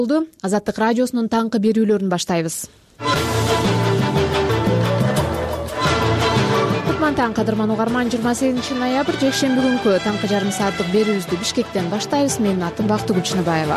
Азаттык радиосунун таңкы берүүлөрүн баштайбыз. Кутман таң кадырман угарман, 28 ноябрь жекшемби күнкү таңкы жарым сааттык берүүбүздү Бишкектен баштайбыз. Менин атым Бактыгүл Чыныбаева.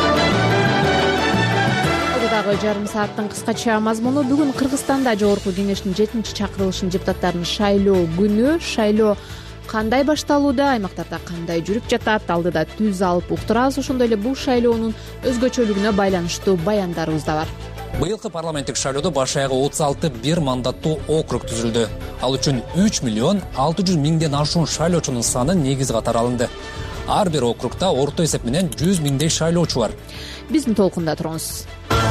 Алдыдагы жарым сааттын кыскача мазмуну: бүгүн Кыргызстанда Жогорку Кеңештин 7-чакырылышынын депутаттарын шайлоо күнү. Шайлоо кандай башталууда, аймактарда кандай жүрүп жатат, алдыда түз алып уктурабыз. Ошондой эле бул шайлоонун өзгөчөлүгүнө байланыштуу баяндарыбыз да бар. Быйылкы парламенттик шайлоодо баш аягы 36 бир мандаттуу округ түзүлдү. Ал үчүн 3.600.000ден ашуун шайлоочунун саны негиз катары алынды. Ар бир округда орто эсеп менен 100.000дей шайлоочу бар. Биздин толкунда туруңуз.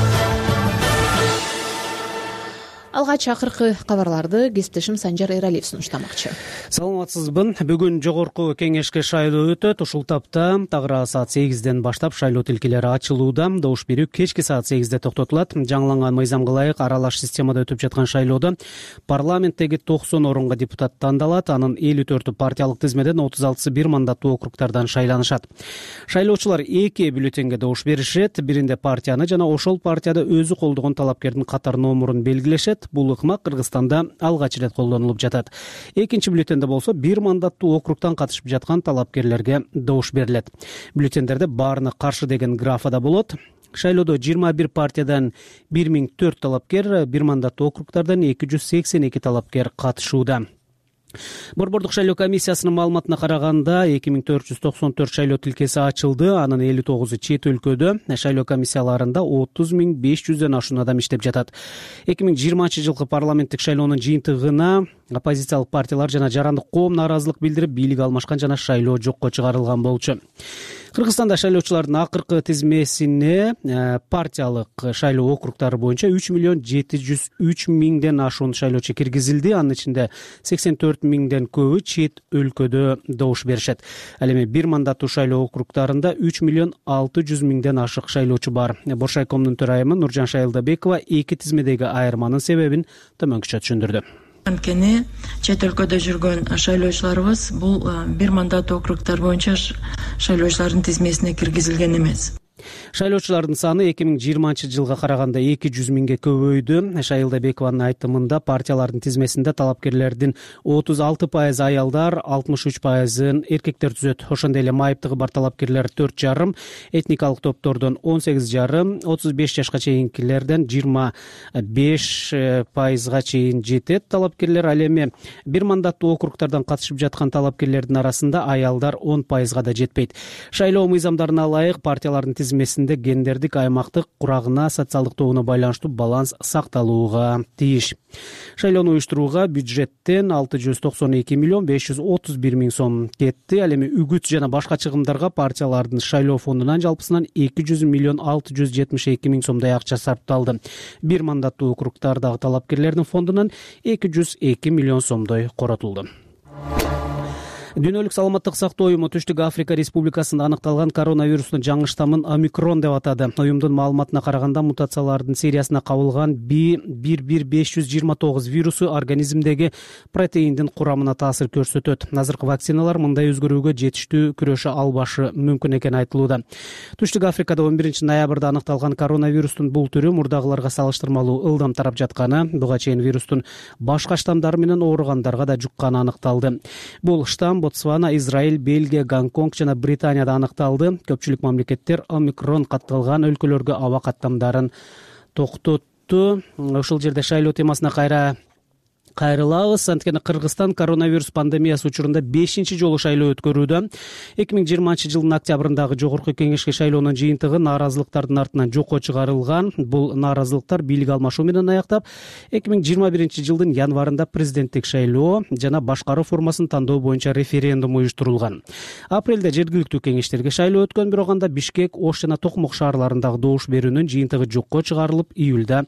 Алгач акыркы кабарларды кесиптешим Санжар Эралиев сунуштамакчы. Саламатсызбы. Бүгүн Жогорку Кеңешке шайлоо өтөт. Ушул тапта тагыра саат 8ден баштап шайлоо тилкелери ачылууда. Добуш берүү кечки саат 8де токтотулат. Жаңыланган мыйзамга ылайык аралаш системада өтүп жаткан шайлоодо парламенттеги 90 орунга депутат тандалат. Анын 54-ü партиялык тизмеден, 36-сы бир мандаттуу округдардан шайланышат. Шайлоочулар 2 бюллетенге добуш беришет. Биринде партияны жана ошол партияда өзү колдогон талапкердин катар номурун белгилешет. Бул ыкма Кыргызстанда алгач ирет колдонулуп жатат. Экинчи бюллетенде болсо бир мандаттуу округтан катышып жаткан талапкерлерге добуш берилет. Бюллетендерде баарына каршы деген графада болот. Шайлоодо 21 партиядан 1004 талапкер, бир мандаттуу округдардан 282 талапкер катышууда. Борбордук шайлоо комиссиясынын маалыматына караганда 2494 шайлоо тилкеси ачылды. Анын 59-у чет өлкөдө. Шайлоо комиссияларында 30.500ден ашуун адам иштеп жатат. 2020-жылкы парламенттик шайлоонун жыйынтыгына оппозициялык партиялар жана жарандык коом нааразылык билдирип, бийлик алмашкан жана шайлоо жокко чыгарылган болчу. Кыргызстанда шайлоочулардын акыркы тизмесине партиялык шайлоо округдары боюнча 3.703.000ден ашуун шайлоочу киргизилди. Анын ичинде 84.000ден көбү чет өлкөдө добуш беришет. Ал эми бир мандаттуу шайлоо округдарында 3.600.000ден ашык шайлоочу бар. Боршайкомдун төрайымы Нуржан Шайылдабекова эки тизмедеги айырманын себебин төмөнкүчө түшүндүрдү. Анткени чет өлкөдө жүргөн шайлоочуларыбыз бул бир мандаттуу округдар боюнча шайлоочулардын тизмесине киргизилген эмес. Шайлоочулардын саны 2020-жылга караганда 200.000ге көбөйдү. Шайылдабекованын айтымында партиялардын тизмесинде талапкерлердин 36% аялдар, 63% эркектер түзөт. Ошондой эле майыптыгы бар талапкерлер 4,5, этникалык топтордон 18,5, 35 жашка чейинкилерден 25%га чейин жетет талапкерлер. Ал эми бир мандаттуу округдардан катышып жаткан талапкерлердин арасында аялдар 10%га да жетпейт. Шайлоо мыйзамдарына ылайык партиялардын тизмесинде гендердик, аймактык, курагына, социалдык тобуна байланыштуу баланс сакталууга тийиш. Шайлоону уюштурууга бюджеттен 692.531.000 сом кетти. Ал эми үгүт жана башка чыгымдарга партиялардын шайлоо фондунан жалпысынан 200.672.000 сомдой акча сарпталды. Бир мандаттуу округдардагы талапкерлердин фондунан 202 миллион сомдой коротулду. Дүйнөлүк саламаттык сактоо уюму Түштүк Африка Республикасында аныкталган коронавирустун жаңы штаммын омикрон деп атады. Уюмдун маалыматына караганда мутациялардын сериясына кабылган B11529 вирусу организмдеги протеиндин курамына таасир көрсөтөт. Азыркы вакциналар мындай өзгөрүүгө жетиштүү күрөшө албашы мүмкүн экени айтылууда. Түштүк Африкада 11 ноябрда аныкталган коронавирустун бул түрү мурдагыларга салыштырмалуу ылдам тарап жатканы, буга чейин вирустун башка штамдары менен ооругандарга да жукканы аныкталды. Бул штамм Ботсвана, Израиль, Бельгия, Гонконг жана Британияда аныкталды. Көпчүлүк мамлекеттер омикрон катталган өлкөлөргө аба каттамдарын токтотту. Ушул жерде шайлоо темасына кайрылабыз. Анткени Кыргызстан коронавирус пандемиясы учурунда 5-чи жолу шайлоо өткөрүүдө. 2020-жылдын октябрындагы Жогорку Кеңешке шайлоонун жыйынтыгы нааразылыктардын артынан жокко чыгарылган. Бул нааразылыктар бийлик алмашуу менен аяктап, 2021-жылдын январында президенттик шайлоо жана башкаруу формасын тандоо боюнча референдум уюштурулган. Апрелде жергиликтүү кеңештерге шайлоо өткөн, бирок анда Бишкек, Ош жана Токмок шаарларындагы добуш берүүнүн жыйынтыгы жокко чыгарылып, июлда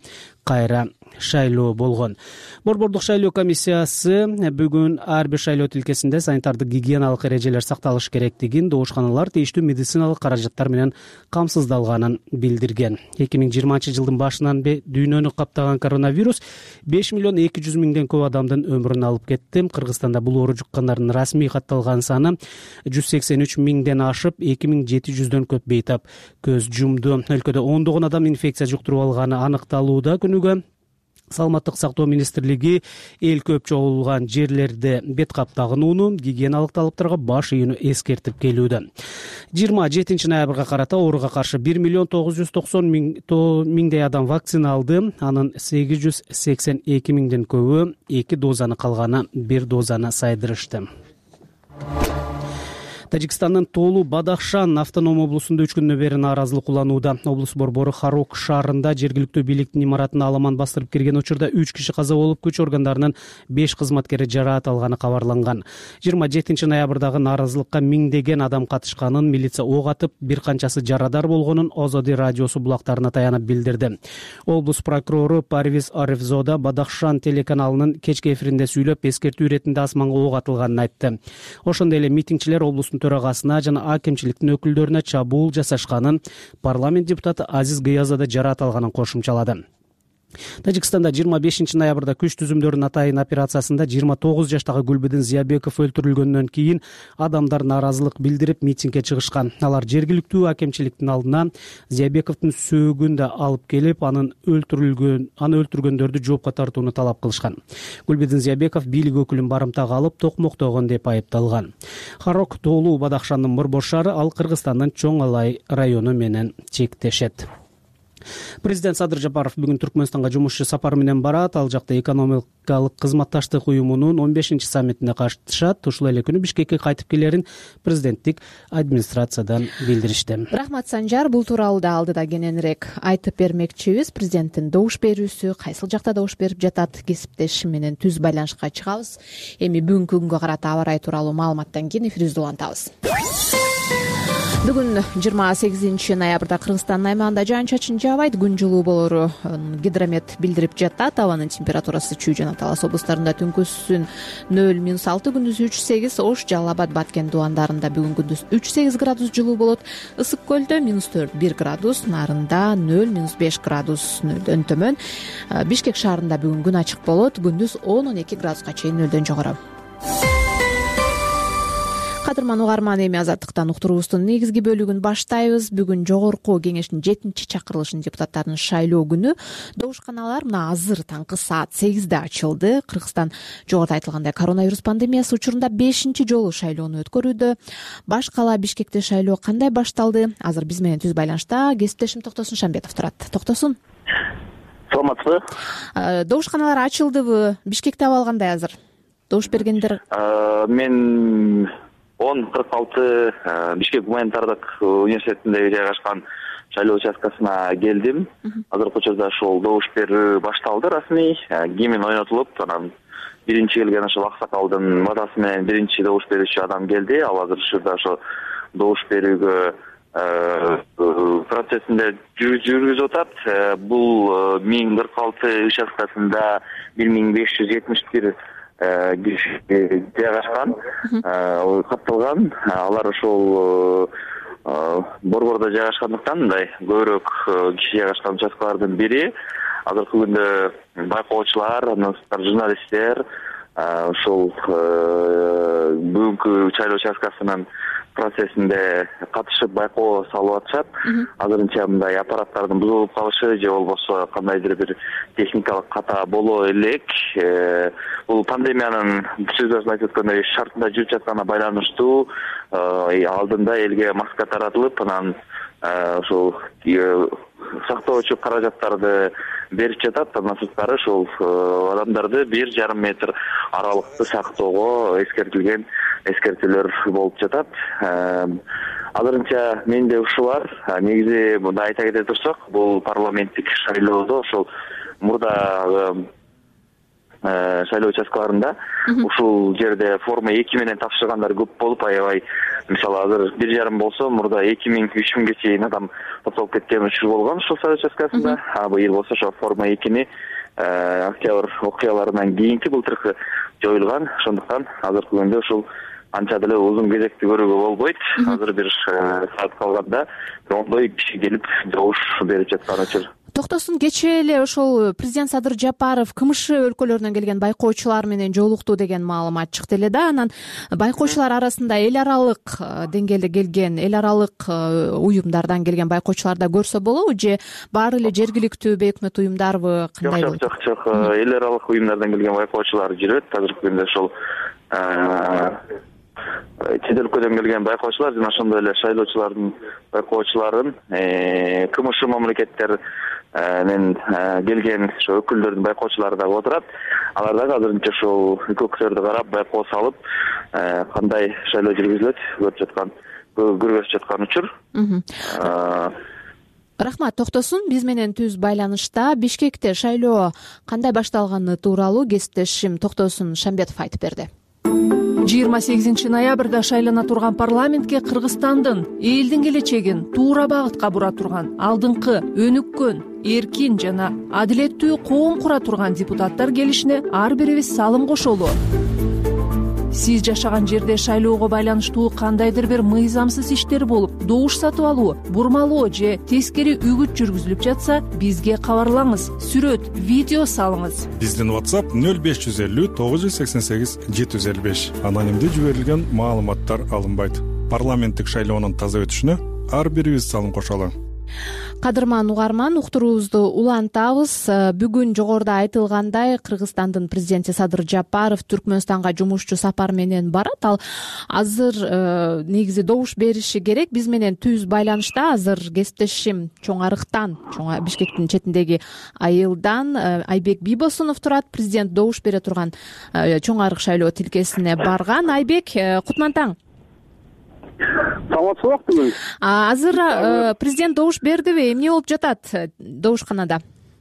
кайра шайлоо болгон. Борбордук шайлоо комиссиясы бүгүн ар бир шайлоо тилкесинде санитардык гигиеналык эрежелер сакталышы керектигин, добушканалар тийиштүү медициналык каражаттар менен камсыздалганын билдирген. 2020-жылдын башынан дүйнөнү каптаган коронавирус 5.200.000 көп адамдын өмүрүн алып кетти. Кыргызстанда бул оору жуккандардын расмий катталган саны 183.000ден ашып, 2.700дөн көп бейтап көз жумду. Өлкөдө ондогон адам инфекция жуктуруп алганы аныкталууда. Күнүгө Саламаттык сактоо министрлиги эл көп чогулган жерлерде бет каптагынууну, гигиеналык талаптарга баш ийүүнү эскертип келүүдө. 27 ноябрга карата ооруга каршы 1.990.000 адам вакцина алды. Анын 882.000ден көбү 2 дозаны, калганы 1 дозаны сайдырышты. Тажикстандын Тоолу Бадахшан автоном облусунда 3 күндөн бери нааразылык уланууда. Облус борбору Харок шаарында жергиликтүү бийликтин имаратына аламан бастырып кирген учурда 3 киши каза болуп, күч органдарынын 5 кызматкери жараат алганы кабарланган. 27 ноябрдагы нааразылыкка миңдеген адам катышканын, милиция ок атып, бир канчасы жарадар болгонун Озоди радиосу булактарына таянып билдирди. Облус прокурору Парвиз Арифзода Бадахшан телеканалынын кечки эфиринде сүйлөп, эскертүү иретинде асманга ок атылганын айтты. Ошондой эле митингчилер облустун төрагасына жана акимчиликтин өкүлдөрүнө чабуул жасашканын, парламент депутаты Азиз Гыязада жараат алганын кошумчалады. Тажикстанда 25 ноябрда күч түзүмдөрүнүн атайын операциясында 29 жаштагы Гүлбүдүн Зиябеков өлтүрүлгөндөн кийин адамдар нааразылык билдирип митингге чыгышкан. Алар жергиликтүү акимчиликтин алдына Зиябековдун сөөгүн да алып келип, аны өлтүргөндөрдү жоопко тартууну талап кылышкан. Гүлбүдүн Зиябеков бийлик өкүлүн барымтага алып, токмоктогон деп айыпталган. Харок Тоолу Бадахшандын борбор шаары, ал Кыргызстандын Чоң Алай району менен чектешет. Президент Садыр Жапаров бүгүн Түркмөнстанга жумушчу сапар менен барат. Ал жакта экономикалык кызматташтык уюмунун 15 саммитине катышат. Ушул эле күнү Бишкекке кайтып келерин президенттик администрациядан билдиришти. Рахмат, Санжар. Бул тууралуу да алдыда кененирээк айтып бермекчибиз. Президенттин добуш берүүсү кайсыл жакта добуш берип жатат, кесиптешим менен түз байланышка чыгабыз. Эми бүгүнкү күнгө карата аба ырайы тууралуу маалыматтан кийин эфирибизди улантабыз. Бүгүн 28 ноябрда Кыргызстандын аймагында жаан-чачын жаабайт, күн жылуу болору гидромет билдирип жатат. Абанын температурасы Чүй жана Талас облустарында түнкүсүн 0-6, күндүз 3-8, Ош, Жалал Абад, Баткен дубандарында бүгүн күндүз 3-8 градус жылуу болот. Ысык көлдө -4-1 градус, Нарында 0-5 градус нөлдөн төмөн. Бишкек шаарында бүгүн күн ачык болот, күндүз 10-12 градуска чейин нөлдөн жогору. Кадырман угарман, эми азаттыктан уктуруубуздун негизги бөлүгүн баштайбыз. Бүгүн жогорку кеңештин 7-чакырылышын депутаттарын шайлоо күнү. Добушканалар мына азыр таңкы саат 8де ачылды. Кыргызстан жогоруда айтылгандай коронавирус пандемиясы учурунда 5-чи жолу шайлоону өткөрүүдө. Баш кала Бишкекте шайлоо кандай башталды? Азыр биз менен түз байланышта кесиптешим Токтосун Шамбетов турат. Токтосун. Саламатсызбы? Добушканалар ачылдыбы? Бишкекте абал кандай азыр? Добуш бергендер? Мен 10:46 Бишкек гуманитардык университетинде жайгашкан шайлоо участкасына келдим. Азыркы учурда ошол добуш берүү башталды расмий. Гимн ойнотулуп, анан биринчи келген ошол аксакалдын батасы менен биринчи добуш берүүчү адам келди. Ал азыр ушурда ошо добуш берүүгө процессинде жүргүзүп атат. Бул 1046 участкасында 1571 киши жайгашкан, катталган. Алар ошол борбордо жайгашкандыктан мындай көбүрөөк киши жайгашкан участкалардын бири. Азыркы күндө байкоочулар, журналисттер ошол бүгүнкү шайлоо участкасынын процессинде катышып байкоо салып атышат. Азырынча мындай аппараттардын бузулуп калышы же болбосо кандайдыр бир техникалык ката боло элек. Бул пандемиянын сөздөсүн айтып өткөндөй шартында жүрүп жатканына байланыштуу алдында элге маска таратылып, анан ошол сактоочу каражаттарды берип жатат. Андан сырткары ошол адамдарды 1,5 метр аралыкты сактоого эскертилген эскертүүлөр болуп жатат. Азырынча менде ушул бар. Негизи мында айта кете турсак, бул парламенттик шайлоодо ошол мурда шайлоо участкаларында ушул жерде форма 2 менен тапшыргандар көп болуп, аябай мисалы азыр 1,5 болсо мурда 2000-3000ге чейин адам топтолуп кеткен учур болгон ушул шайлоо участкасында. Быйыл болсо ошо форма 2-ни октябрь окуяларынан кийинки былтыркы жоюлган. Ошондуктан азыркы күндө ушул анча деле узун кезекти көрүүгө болбойт. Азыр бир саат калганда ондой киши келип добуш берип жаткан учур. Токтосун кечээ эле ошол президент Садыр Жапаров КМШ өлкөлөрүнөн келген байкоочулар менен жолукту деген маалымат чыкты эле да. Анан байкоочулар арасында эл аралык деңгээлде келген, эл аралык уюмдардан келген байкоочулар да көрсө болобу же баары эле жергиликтүү бейөкмөт уюмдарбы, кандай болот? Жок. Эл аралык уюмдардан келген байкоочулар жүрөт. Азыркы күндө ошол чет өлкөдөн келген байкоочулар жана ошондой эле шайлоочулардын байкоочуларын КМШ мамлекеттер мен келген ошо өкүлдөрдүн байкоочулары дагы отурат. Алар дагы азырынча ушул өкүлдөрдү карап байкоо салып, кандай шайлоо жүргүзүлөт көргөзүп жаткан учур. Рахмат, Токтосун биз менен түз байланышта Бишкекте шайлоо кандай башталганы тууралуу кесиптешим Токтосун Шамбетов айтып берди. 28 ноябрда шайлана турган парламентке Кыргызстандын элдин келечегин туура багытка бура турган, алдыңкы, өнүккөн, эркин жана адилеттүү коом кура турган депутаттар келишине ар бирибиз салым кошолу. Сиз жашаган жерде шайлоого байланыштуу кандайдыр бир мыйзамсыз иштер болуп, добуш сатып алуу, бурмалоо же тескери үгүт жүргүзүлүп жатса, бизге кабарлаңыз, сүрөт, видео салыңыз. Биздин WhatsApp 0550 988 755. Анонимдүү жиберилген маалыматтар алынбайт. Парламенттик шайлоонун таза өтүшүнө ар бирибиз салым кошолу. Кадырман угарман, уктуруубузду улантабыз. Бүгүн жогоруда айтылгандай, Кыргызстандын президенти Садыр Жапаров Түркмөнстанга жумушчу сапар менен барат. Ал азыр негизи добуш бериши керек. Биз менен түз байланышта азыр кесиптешим Чоң Арыктан, Бишкектин четиндеги айылдан Айбек Бибосунов турат. Президент добуш бере турган Чоң Арык шайлоо тилкесине барган. Айбек, кутман таң. Саламатсызбы? Азыр президент добуш бердиби? Эмне болуп жатат добушканада?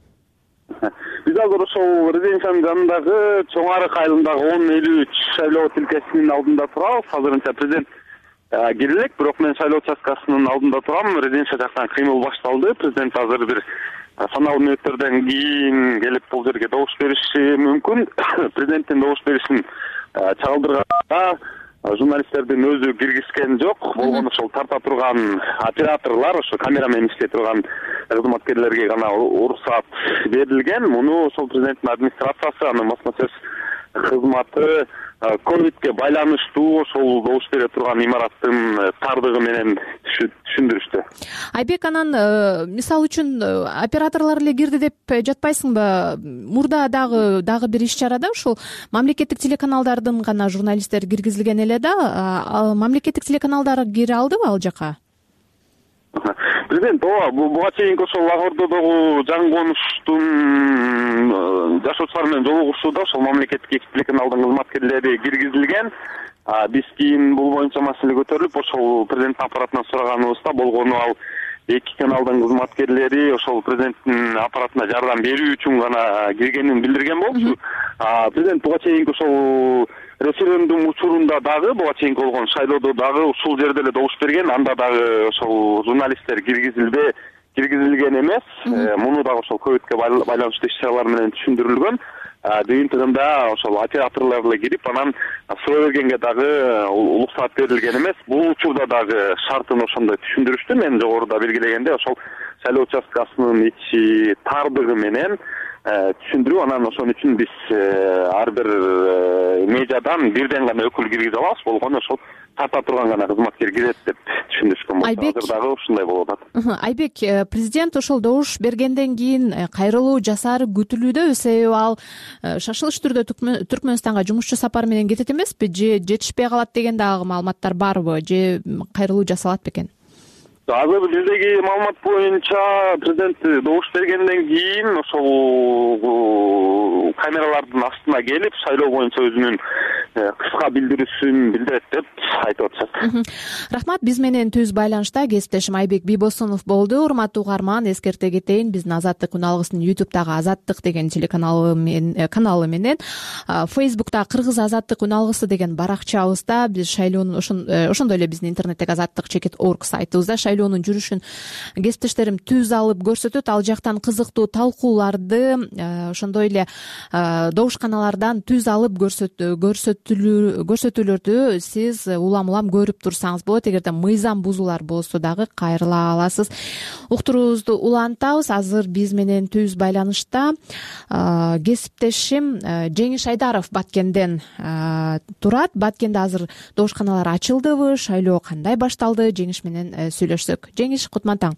Биз азыр ошол резиденциянын жанындагы Чоң Арык айылындагы 1053 шайлоо тилкесинин алдында турабыз. Азырынча президент кире элек, бирок мен шайлоо участкасынын алдында турам. Резиденция жактан кыймыл башталды. Президент азыр бир саналуу мүнөттөрдөн кийин келип бул жерге добуш бериши мүмкүн. Президенттин добуш беришин чагылдырганга журналисттердин өзү киргизген жок. Болгону ошол тарта турган операторлор, ошо камерамен иштей турган кызматкерлерге гана уруксат берилген. Муну ошол президенттин администрациясы, анын басма сөз кызматы ковидке байланыштуу ошол добуш бере турган имараттын тардыгы менен түшүндүрүштү. Айбек, анан мисалы үчүн операторлор эле кирди деп жатпайсыңбы? Мурда дагы бир иш чарада ушул мамлекеттик телеканалдардын гана журналисттери киргизилген эле да. Мамлекеттик телеканалдар кире алдыбы ал жака? Президент буга чейинки ошол Ак Ордодогу жаңы конуштун жашоочулар менен жолугушууда ошол мамлекеттик телеканалдын кызматкерлери киргизилген. Биз кийин бул боюнча маселе көтөрүлүп, ошол президенттин аппаратынан сураганыбызда болгону ал эки каналдын кызматкерлери ошол президенттин аппаратына жардам берүү үчүн гана киргенин билдирген болчу. Президент буга чейинки ошол референдум учурунда дагы, буга чейинки болгон шайлоодо дагы ушул жерде эле добуш берген. Анда дагы ошол журналисттер киргизилген эмес. Муну дагы ошол ковидке байланыштуу иш-чаралар менен түшүндүрүлгөн. Жыйынтыгында ошол операторлор эле кирип, анан суроо бергенге дагы уруксат берилген эмес. Бул учурда дагы шартын ошондой түшүндүрүштү. Мен жогоруда белгилегенде ошол шайлоо участкасынын ичи тардыгы менен түшүндүрүү. Анан ошон үчүн биз ар бир медиадан бирден гана өкүл киргизе алабыз. Болгону ошол тарта турган гана кызматкер кирет деп түшүндүрүшкөн болчу. Азыр дагы ушундай болуп атат. Айбек, президент ошол добуш бергенден кийин кайрылуу жасаары күтүлүүдө, себеби ал шашылыш түрдө Түркмөнстанга жумушчу сапар менен кетет эмеспи? Же жетишпей калат деген дагы маалыматтар барбы? Же кайрылуу жасалат бекен? Азыр биздеги маалымат боюнча президент добуш бергенден кийин ошол камералардын астына келип, шайлоо боюнча өзүнүн кыска билдирүүсүн билдирет деп айтып атышат. Рахмат. Биз менен түз байланышта кесиптешим Айбек Бийбосунов болду. Урматтуу угарман, эскерте кетейин, биздин Азаттык күн алгысынын YouTube'дагы Азаттык деген телеканалы менен Facebook'та Кыргыз Азаттык күн алгысы деген баракчабызда биз шайлоонун ошондой эле биздин интернеттеги azattik.org сайтыбызда шайлоонун жүрүшүн кесиптештерим түз алып көрсөтөт. Ал жактан кызыктуу талкууларды, ошондой эле добушканалардан түз алып көрсөтүүлөрдү сиз улам көрүп турсаңыз болот. Эгерде мыйзам бузуулар болсо дагы кайрыла аласыз. Уктуруубузду улантабыз. Азыр биз менен түз байланышта кесиптешим Жеңиш Айдаров Баткенден турат. Баткенде азыр добушканалар ачылдыбы, шайлоо кандай башталды? Жеңиш менен сүйлөшсөк. Жеңиш, кутман таң.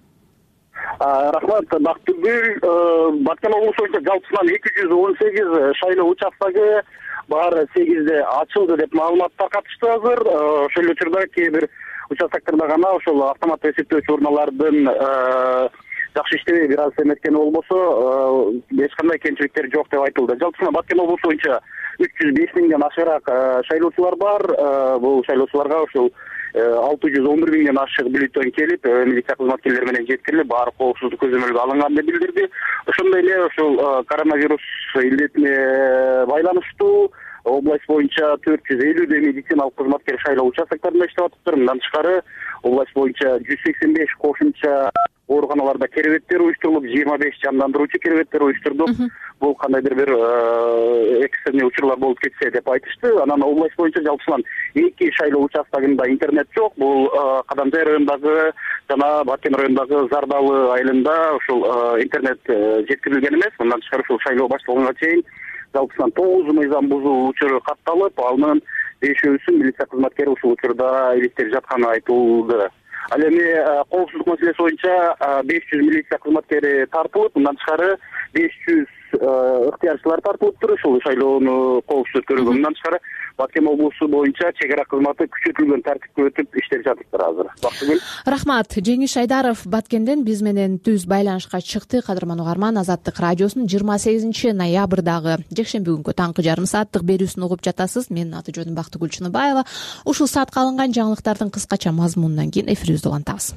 Рахмат, Бактыгүл. Баткен облусу боюнча жалпысынан 218 шайлоо участогу бар 8де ачылды деп маалымат таркатышты азыр. Ошол эле учурда кээ бир участоктарда гана ошол автоматтык эсептөөчү урналардын жакшы иштебей бир аз эметкени болбосо эч кандай кемчиликтер жок деп айтылды. Жалпысынан Баткен облусу боюнча 305 миңден ашыгыраак шайлоочулар бар. Бул шайлоочуларга ошол 611 миңден ашык бюллетень келип, милиция кызматкерлери менен жеткирилип, баары коопсуздук көзөмөлгө алынган деп билдирди. Ошондой эле ошол коронавирус илдетине байланыштуу область боюнча 450 медициналык кызматкер шайлоо участоктарында иштеп атыптыр. Мындан тышкары область боюнча 185 кошумча ооруканаларда керебеттер уюштурулуп, 25 жандандыруучу керебеттер уюштурдук. Бул кандайдыр бир экстренный учурлар болуп кетсе деп айтышты. Анан область боюнча жалпысынан 2 шайлоо участогунда интернет жок. Бул Кадамжай районундагы жана Баткен районундагы Зардалы айылында ушул интернет жеткирилген эмес. Мындан тышкары ушул шайлоо башталганга чейин жалпысынан 9 мыйзам бузуу учуру катталып, анын 5-өсүн милиция кызматкери ушул учурда иликтеп жатканы айтылды. Ал эми коопсуздук маселеси боюнча 500 милиция кызматкери тартылып, мындан тышкары 500 ыктыярчылар тартылыптыр ушул шайлоону коопсуз өткөрүүгө. Мындан тышкары Баткен облусу боюнча чек ара кызматы күчөтүлгөн тартипке өтүп иштеп жатыптыр азыр. Бактыгүл. Рахмат. Жеңиш Айдаров Баткенден биз менен түз байланышка чыкты. Кадырман угарман, Азаттык радиосунун 28 ноябрдагы жекшемби күнгү таңкы жарым сааттык берүүсүн угуп жатасыз. Менин аты жөнүм Бактыгүл Чыныбаева. Ушул саатка алынган жаңылыктардын кыскача мазмунунан кийин эфирибизди улантабыз.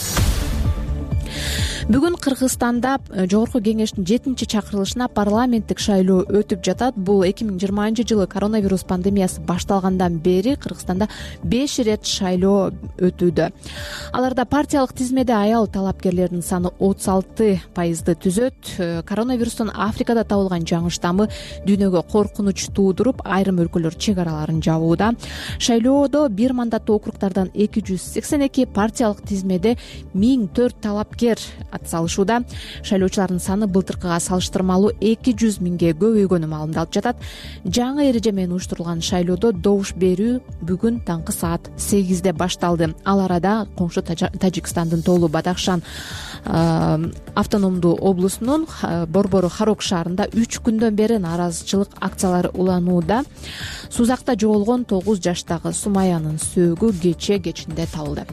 Бүгүн Кыргызстанда жогорку кеңештин 7-чакырылышына парламенттик шайлоо өтүп жатат. Бул 2020-жылы коронавирус пандемиясы башталгандан бери Кыргызстанда 5 ирет шайлоо өтүүдө. Аларда партиялык тизмеде аял талапкерлердин саны 36% түзөт. Коронавирустун Африкада табылган жаңы штаммы дүйнөгө коркунуч туудуруп, айрым өлкөлөр чек араларын жабууда. Шайлоодо 1 мандаттуу округдардан 282, партиялык тизмеде 1004 талапкер атсалышууда. Шайлоочулардын саны былтыркыга салыштырмалуу 200 миңге көбөйгөнү маалымдалып жатат. Жаңы эреже менен уюштурулган шайлоодо добуш берүү бүгүн таңкы саат 8де башталды. Ал арада коңшу Тажикстандын Тоолу Бадахшан автономдуу облусунун Борбору Харок шаарында 3 күндөн бери нааразычылык акциялары уланууда. Сузакта жоголгон 9 жаштагы Сумаянын сөөгү кечинде табылды.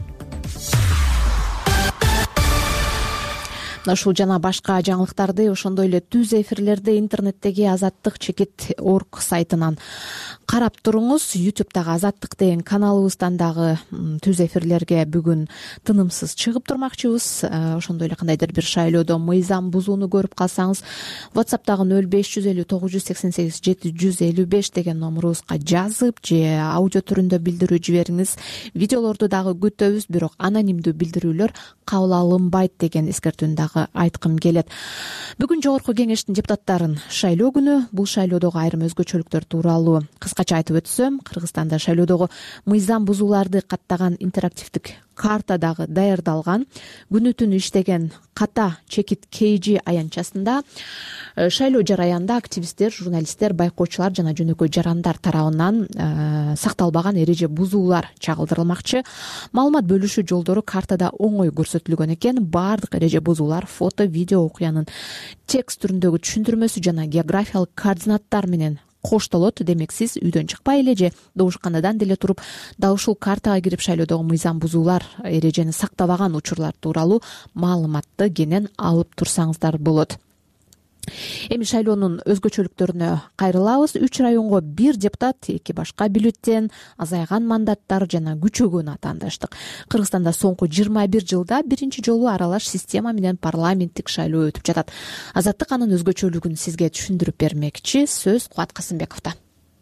Ушул жана башка жаңылыктарды ошондой эле түз эфирлерди интернеттеги azattik.org сайтынан карап туруңуз. YouTube'дагы Азаттык деген каналыбыздан дагы түз эфирлерге бүгүн тынымсыз чыгып турмакчыбыз. Ошондой эле кандайдыр бир шайлоодо мыйзам бузууну көрүп калсаңыз, WhatsApp'тагы 0550 988 755 деген номурубузга жазып же аудио түрүндө билдирүү жибериңиз. Видеолорду дагы күтөбүз, бирок анонимдүү билдирүүлөр кабыл алынбайт деген эскертүүнү дагы айткым келет. Бүгүн жогорку кеңештин депутаттарын шайлоо күнү. Бул шайлоодогу айрым өзгөчөлүктөр тууралуу кыскача айтып өтсөм, Кыргызстанда шайлоодогу мыйзам бузууларды каттаган интерактивдик карта дагы даярдалган. Күнү түнү иштеген ката чекит KG аянтчасында шайлоо жараянда активисттер, журналисттер, байкоочулар жана жөнөкөй жарандар тарабынан сакталбаган эреже бузуулар чагылдырылмакчы. Маалымат бөлүшүү жолдору картада оңой көрсөтүлгөн экен. Бардык эреже бузуулар фото, видео, окуянын текст түрүндөгү түшүндүрмөсү жана географиялык координаттар менен коштолот. Демек сиз үйдөн чыкпай эле же добушканадан деле туруп дал ушул картага кирип шайлоодогу мыйзам бузуулар, эрежени сактабаган учурлар тууралуу маалыматты кенен алып турсаңыздар болот. Эми шайлоонун өзгөчөлүктөрүнө кайрылабыз. 3 районго 1 депутат, 2 башка бюллетен, азайган мандаттар жана күчөгөн атаандаштык. Кыргызстанда соңку 21 жылда биринчи жолу аралаш система менен парламенттик шайлоо өтүп жатат. Азаттык анын өзгөчөлүгүн сизге түшүндүрүп бермекчи. Сөз Кубат Касымбековдо.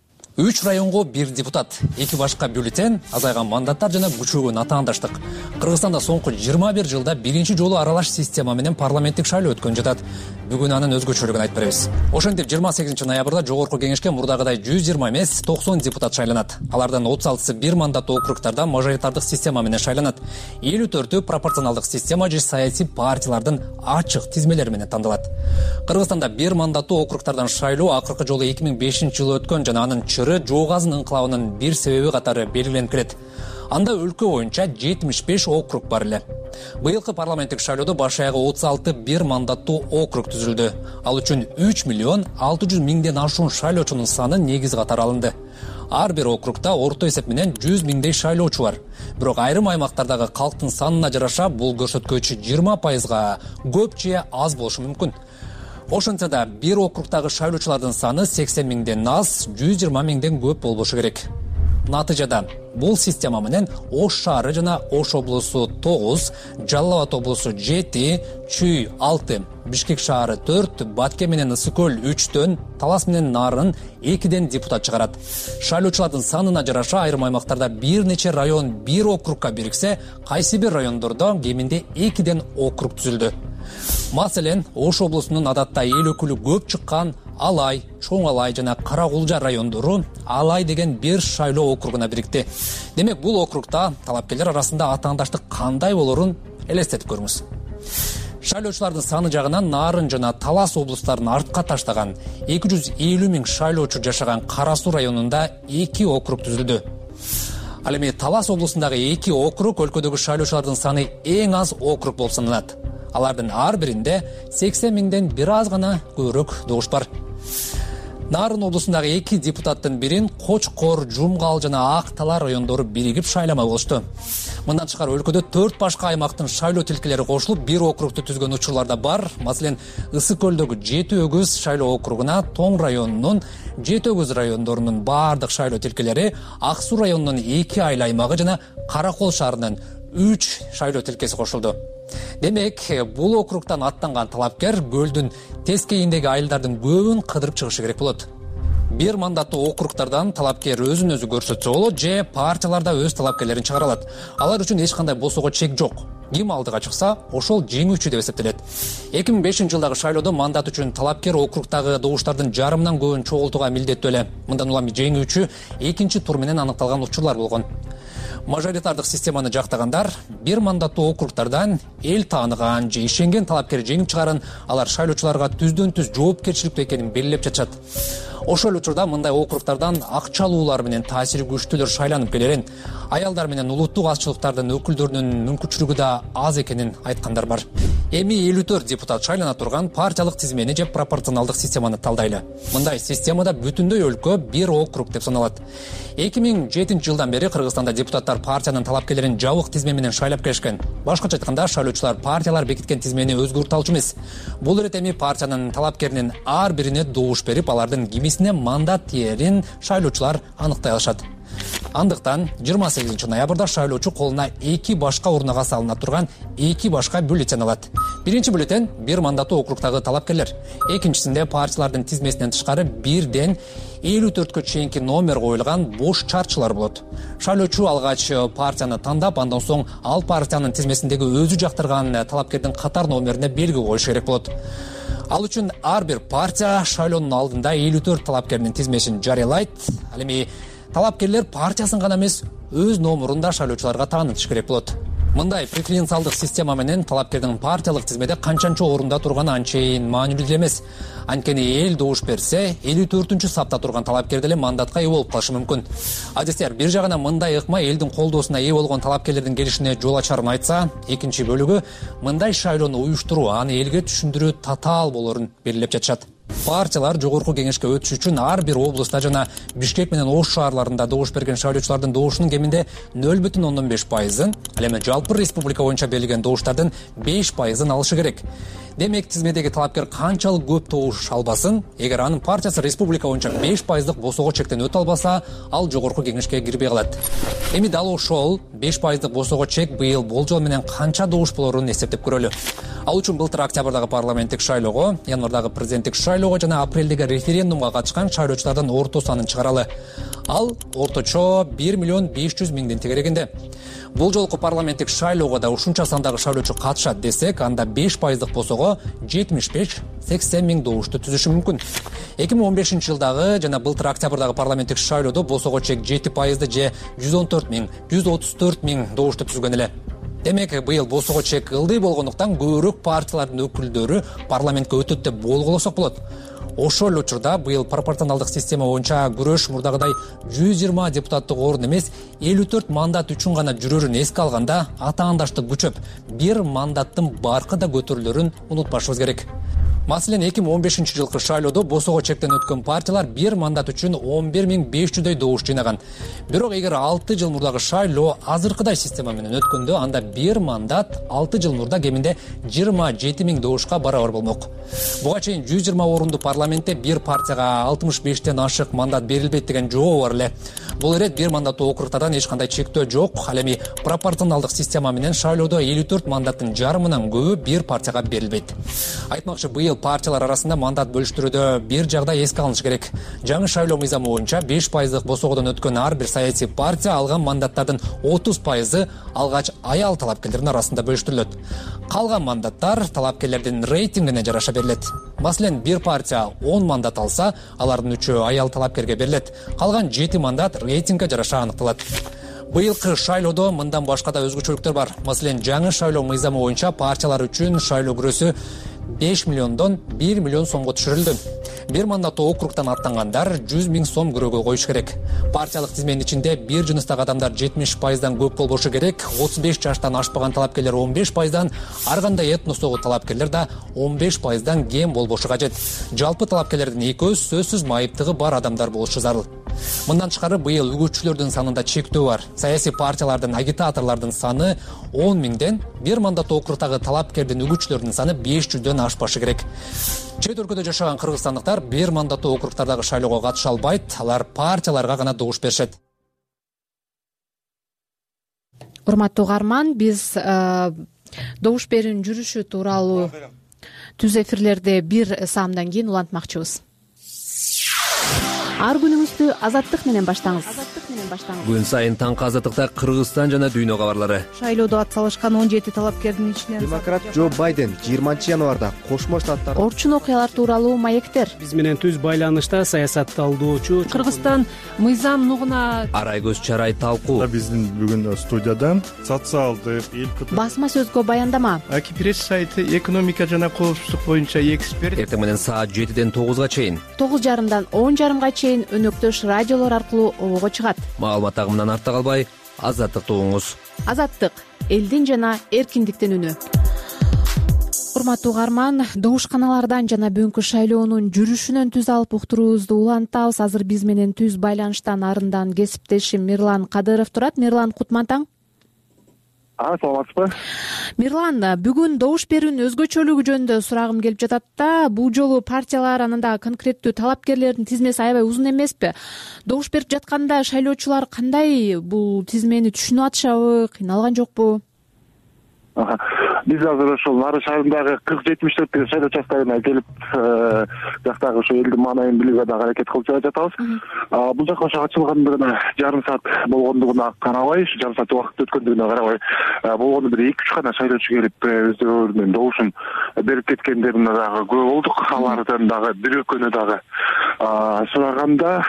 3 районго 1 депутат, 2 башка бюллетен, азайган мандаттар жана күчөгөн атаандаштык. Кыргызстанда соңку 21 жылда биринчи жолу аралаш система менен парламенттик шайлоо өткөн жатат. Бүгүн анын өзгөчөлүгүн айтып беребиз. Ошентип 28 ноябрда жогорку кеңешке мурдагыдай 120 эмес 90 депутат шайланат. Алардан 36-сы 1 мандаттуу округтарда мажоритардык система менен шайланат. 54-ü пропорционалдык система же саясий партиялардын ачык тизмелери менен тандалат. Кыргызстанда 1 мандаттуу округтардан шайлоо акыркы жолу 2005-жылы өткөн жана анын Жоогазын инкылабынын бир себеби катары белгиленип келет. Анда өлкө боюнча 75 округ бар эле. Быйылкы парламенттик шайлоодо баш аягы 36 1 мандаттуу округ түзүлдү. Ал үчүн 3 миллион 600 миңден ашуун шайлоочунун саны негиз катары алынды. Ар бир округда орто эсеп менен 100 миңдей шайлоочу бар. Бирок айрым аймактардагы калктын санына жараша бул көрсөткүч 20%га көп же аз болушу мүмкүн. Ошентсе да бир округдагы шайлоочулардын саны 80 миңден аз, 120 миңден көп болбошу керек. Натыйжада бул система менен Ош шаары жана Ош облусу 9, Жалал Абад облусу 7, Чүй 6, Бишкек шаары 4, Батке менен Ысык көл 3төн, Талас менен Нарын 2ден депутат чыгарат. Шайлоочулардын санына жараша айрым аймактарда бир нече район бир округка бириксе, кайсы бир райондордо кеминде 2ден округ түзүлдү. Маселен, Ош облусунун адатта эл өкүлү көп чыккан Алай, Чоң Алай жана Кара Кулжа райондору Алай деген бир шайлоо округуна бирикти. Демек, бул округда талапкерлер арасында атаандаштык кандай болорун элестетип көрүңүз. Шайлоочулардын саны жагынан Нарын жана Талас облустарын артка таштаган 250 миң шайлоочу жашаган Кара Суу районунда 2 округ түзүлдү. Ал эми Талас облусундагы 2 округ өлкөдөгү шайлоочулардын саны эң аз округ болуп саналат. Алардын ар биринде 80 миңден бир аз гана көбүрөөк добуш бар. Нарын облусундагы 2 депутаттын бирин Кочкор, Жумгал жана Ак Талаа райондору биригип шайламак болушту. Мындан тышкары өлкөдө 4 башка аймактын шайлоо тилкелери кошулуп, бир округду түзгөн учурлар да бар. Маселен, Ысык көлдөгү 7-өгүз шайлоо округуна Тоң районунун 7-өгүз райондорунун баардык шайлоо тилкелери, Ак Суу районунун 2 айыл аймагы жана Каракол шаарынын 3 шайлоо тилкеси кошулду. Демек, бул округтан аттанган талапкер көлдүн тескейиндеги айылдардын көбүн кыдырып чыгышы керек болот. Бир мандаттуу округтардан талапкер өзүн өзү көрсөтсө болот же партияларда өз талапкерлерин чыгара алат. Алар үчүн эч кандай босого чек жок. Ким алдыга чыкса, ошол жеңүүчү деп эсептелет. 2005-жылдагы шайлоодо мандат үчүн талапкер округдагы добуштардын жарымынан көбүн чогултууга милдеттүү эле. Мындан улам жеңүүчү экинчи тур менен аныкталган учурлар болгон. Мажоритардык системаны жактагандар бир мандаттуу округтардан эл тааныган же ишенген талапкер жеңип чыгарын алар шайлоочуларга түздөн-түз жоопкерчиликтүү экенин белгилеп жатышат. Ошол учурда мындай округтардан акчалуулар менен таасири күчтүүлөр шайланып келерин, аялдар менен улуттук азчылыктардын өкүлдөрүнүн мүмкүнчүлүгү да аз экенин айткандар бар. Эми 54 депутат шайлана турган партиялык тизмени же пропорционалдык системаны талдайлы. Мындай системада бүтүндөй өлкө бир округ деп саналат. 2007-жылдан бери Кыргызстанда депутаттар партиянын талапкерлерин жабык тизме менен шайлап келишкен. Башкача айтканда, шайлоочулар партиялар бекиткен тизмени өзгөртө алчу эмес. Бул ирет эми партиянын талапкеринин ар бирине добуш берип, алардын кимисине мандат тиерин шайлоочулар аныктай алышат. Андыктан 28 ноябрда шайлоочу колуна 2 башка урнага салына турган 2 башка бюллетен алат. Биринчи бюллетен бир мандаттуу округдагы талапкерлер. Экинчисинде партиялардын тизмесинен тышкары 1ден 54кө чейинки номер коюлган бош чарчылар болот. Шайлоочу алгач партияны тандап, андан соң ал партиянын тизмесиндеги өзү жактырган талапкердин катар номерине белги коюш керек болот. Ал үчүн ар бир партия шайлоонун алдында 54 талапкердин тизмесин жарыялайт. Ал эми талапкерлер партиясын гана эмес, өз номерун да шайлоочуларга таанытыш керек болот. Мындай преференциалдык система менен талапкердин партиялык тизмеде канчанчы орунда турганы анчейин маанилүү эмес. Анткени эл добуш берсе, 54-сапта турган талапкер деле мандатка ээ болуп калышы мүмкүн. Адистер, бир жагынан мындай ыкма элдин колдоосуна ээ болгон талапкерлердин келишине жол ачарын айтса, экинчи бөлүгү мындай шайлоону уюштуруу, аны элге түшүндүрүү татаал болорун белгилеп жатышат. Партиялар жогорку кеңешке өтүш үчүн ар бир облуста жана Бишкек менен Ош шаарларында добуш берген шайлоочулардын добушунун кеминде 0,5%, ал эми жалпы республика боюнча берилген добуштардын 5%-ын алышы керек. Демек тизмедеги талапкер канчалык көп добуш албасын, эгер анын партиясы республика боюнча 5% босого чектен өтө албаса, ал жогорку кеңешке кирбей калат. Эми дал ошол 5% босого чек быйыл болжол менен канча добуш болорун эсептеп көрөлү. Ал үчүн былтыр октябрдагы парламенттик шайлоого, январдагы президенттик шайлоого жана апрелдеги референдумга катышкан шайлоочулардын орто санын чыгаралы. Ал орточо 1,5 миллион тегерегинде. Бул жолку парламенттик шайлоого да ушунча сандагы шайлоочу катышат десек, анда 5% босого 75-80 миң добушту түзүшү мүмкүн. 2015 жылдагы жана былтыр октябрдагы парламенттик шайлоодо босого чек 7% же 114 миң добушту түзгөн эле. Демек, быйыл босого чек ылдый болгондуктан көбүрөөк партиялардын өкүлдөрү парламентке өтөт деп болголосок болот. Ошол эле учурда быйыл пропорционалдык система боюнча күрөш мурдагыдай 120 депутаттык орун эмес, 54 мандат үчүн гана жүрөрүн эске алганда, атаандаштык күчөп, бир мандаттын баркы да көтөрүлөрүн унутпашыбыз керек. Маселен, 2015 жылкы шайлоодо босого чектен өткөн партиялар бир мандат үчүн 11,500 добуш жыйнаган. Бирок эгер 6 жыл мурдагы шайлоо азыркыдай система менен өткөндө, анда бир мандат 6 жыл мурда кеминде 27 миң добушка барабар болмок. Буга чейин 120 орунду парламентте бир партияга 65тен ашык мандат берилбейт деген жобо бар эле. Бул ирет бир мандаттуу округтардан эч кандай чектөө жок. Ал эми пропорционалдык система менен шайлоодо 54 мандаттын жарымынан көбү бир партияга берилбейт. Айтмакчы, быйыл партиялар арасында мандат бөлүштүрүүдө бир жагдай эске алыныш керек. Жаңы шайлоо мыйзамы боюнча 5% босогодон өткөн ар бир саясий партия алган мандаттардын 30% алгач аял талапкерлердин арасында бөлүштүрүлөт. Калган мандаттар талапкерлердин рейтингине жараша берилет. Маселен, бир партия 10 мандат алса, алардын 3-өө аял талапкерге берилет. Калган 7 мандат рейтингге жараша аныкталат. Быйылкы шайлоодо мындан башка да өзгөчөлүктөр бар. Маселен, жаңы шайлоо мыйзамы боюнча партиялар үчүн шайлоо күрөсү 5 миллиондон 1 миллион сомго түшүрүлдү. Бир мандаттуу округтан аттангандар 100 миң сом күрөөгө коюш керек. Партиялык тизменин ичинде бир жыныстагы адамдар 70%дан көп болбошу керек. 35 жаштан ашпаган талапкерлер 15%дан, ар кандай этностогу талапкерлер да 15%дан кем болбошу кажет. Жалпы талапкерлердин экөөсү сөзсүз майыптыгы бар адамдар болушу зарыл. Мындан тышкары быйыл үгүтчүлөрдүн санында чектөө бар. Саясий партиялардын агитаторлордун саны 10 миңден, бир мандаттуу округтагы талапкердин үгүтчүлөрдүн саны 500дөн ашпашы керек. Чет өлкөдө жашаган кыргызстандыктар бир мандаттуу округтардагы шайлоого катыша албайт, алар партияларга гана добуш беришет. Урматтуу угарман, биз добуш берүүнүн жүрүшү тууралуу түз эфирлерде бир саамдан кийин улантмакчыбыз. Ар күнүңүздү азаттык менен баштаңыз. Күн сайын таңкы азаттыкта Кыргызстан жана дүйнө кабарлары. Шайлоодо атсалышкан 17 талапкердин ичинен демократ Джо Байден 20 январда Кошмо Штаттар орчун окуялар тууралуу маектер. Биз менен түз байланышта саясатталдоочу Кыргызстан мыйзам нугуна Арай көз чарай талкуу. Биздин бүгүн студиядан социалдык басма сөзгө баяндама. Аки пресс сайты экономика жана коопсуздук боюнча эксперт. Эртең менен саат 7ден 9га чейин, 9:30дан 10:30га чейин өнөктөш радиолор аркылуу обого чыгат. маалымат агымынан артта калбай, азаттыкты угуңуз. Азаттык — элдин жана эркиндиктин үнү. Урматтуу угарман, добушканалардан жана бүгүнкү шайлоонун жүрүшүнөн түз алып уктуруубузду улантабыз. Азыр биз менен түз байланыштан арындан кесиптешим Мирлан Кадыров турат. Мирлан, кутман таң. Саламатсызбы? Мирлан, бүгүн добуш берүүнүн өзгөчөлүгү жөнүндө сурагым келип жатат да. Бул жолу партиялар, ананда конкреттүү талапкерлердин тизмеси аябай узун эмеспи? Добуш берип жатканда шайлоочулар кандай бул тизмени түшүнүп атышабы, кыйналган жокпу? Биз азыр ошол Нары шаарындагы 40-74 деген шайлоо участкасына келип, жактагы ошо элдин маанайын билүүгө дагы аракет кылып жатабыз. Бул жака ошо ачылгандыгына жарым саат болгондугуна карабай, жарым саат убакыт өткөндүгүнө карабай, болгону бир 2-3 гана шайлоочу келип өздөрүнүн добушун берип кеткендерине дагы күбө болдук. Алардан дагы бир экөөнү дагы сураганда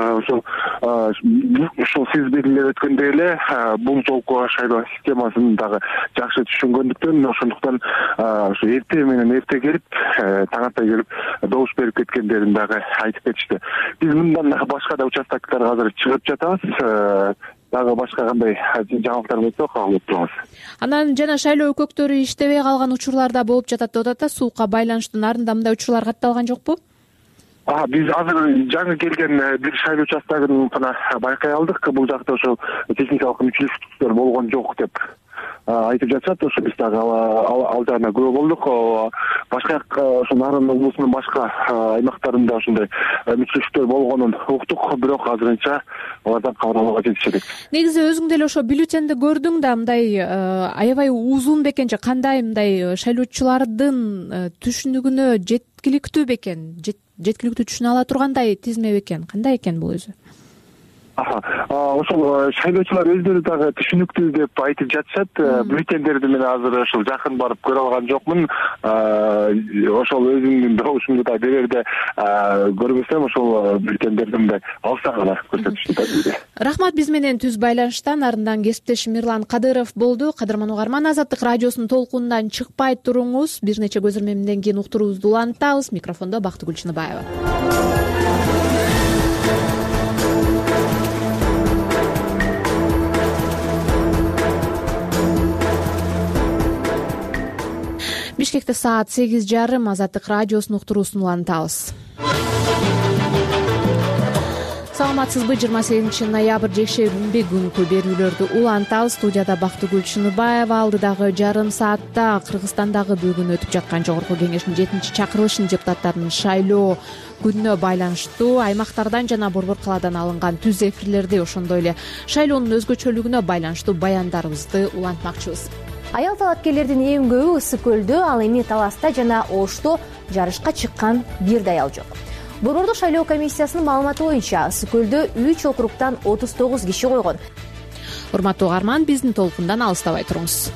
ошол сиз белгилеп өткөндөй эле бул жолку шайлоо системасын дагы жакшы түшүнгөндүктөн, ошондуктан ошо эрте менен эрте келип, таң атпай келип добуш берип кеткендерин дагы айтып кетишти. Биз мындан башка да участоктарга азыр чыгып жатабыз. Дагы башка кандай жаңылыктар болсо кабыл алып турабыз. Анан жана шайлоо өкөктөрү иштебей калган учурларда болуп жатат деп атат да. Суукка байланыштын арында мындай учурлар катталган жокпу? Биз азыр жаңы келген бир шайлоо участогун гана байкай алдык. Бул жакта ошол техникалык мүчүлүктөр болгон жок деп айтып жатышат. Ошо биз дагы ал жагына күбө болдук. Башка ошо Нарын облусунун башка аймактарында ошондой мүчөчүлүктөр болгонун уктук, бирок азырынча алардан кабар алууга жетишет элек. Негизи өзүң деле ошо бюллетенди көрдүң да, мындай аябай узун бекен же кандай, мындай шайлоочулардын түшүнүгүнө жеткиликтүү бекен, жеткиликтүү түшүнө ала тургандай тизме бекен, кандай экен бул өзү? Ошол шайлоочулар өздөрү дагы түшүнүктүү деп айтып жатышат. Бюллетендерди мен азыр ошол жакын барып көрө алган жокмун. Ошол өзүмдүн добушумду да берерде көрбөсөм, ошол бюллетендерди мындай алсак гана көрсөтүштү. Рахмат, биз менен түз байланышта нарындан кесиптешим Мирлан Кадыров болду. Кадырман угарман, Азаттык радиосунун толкунунан чыкпай туруңуз. Бир нече көзөрмөмдөн кийин уктуруубузду улантабыз. Микрофондо Бактыгүл Чыныбаева. Бишкекте саат 8:30. Азаттык радиосунун уктуруусун улантабыз. Саламатсызбы? 28 ноябрь жекшемби күнкү берүүлөрдү улантабыз. Студияда Бактыгүл Чыныбаева. Алдыдагы жарым саатта Кыргызстандагы бүгүн өтүп жаткан жогорку кеңештин 7-чакырылышын депутаттардын шайлоо күнүнө байланыштуу аймактардан жана Борбор калаадан алынган түз эфирлерди, ошондой эле шайлоонун өзгөчөлүгүнө байланыштуу баяндарыбызды улантмакчыбыз. Аял талапкерлердин эң көбү Ысык көлдө, ал эми Таласта жана Ошто жарышка чыккан бир да аял жок. Борбордук шайлоо комиссиясынын маалыматы боюнча Ысык көлдө 3 округтан 39 киши койгон. Урматтуу угарман, биздин толкундан алыстабай туруңуз.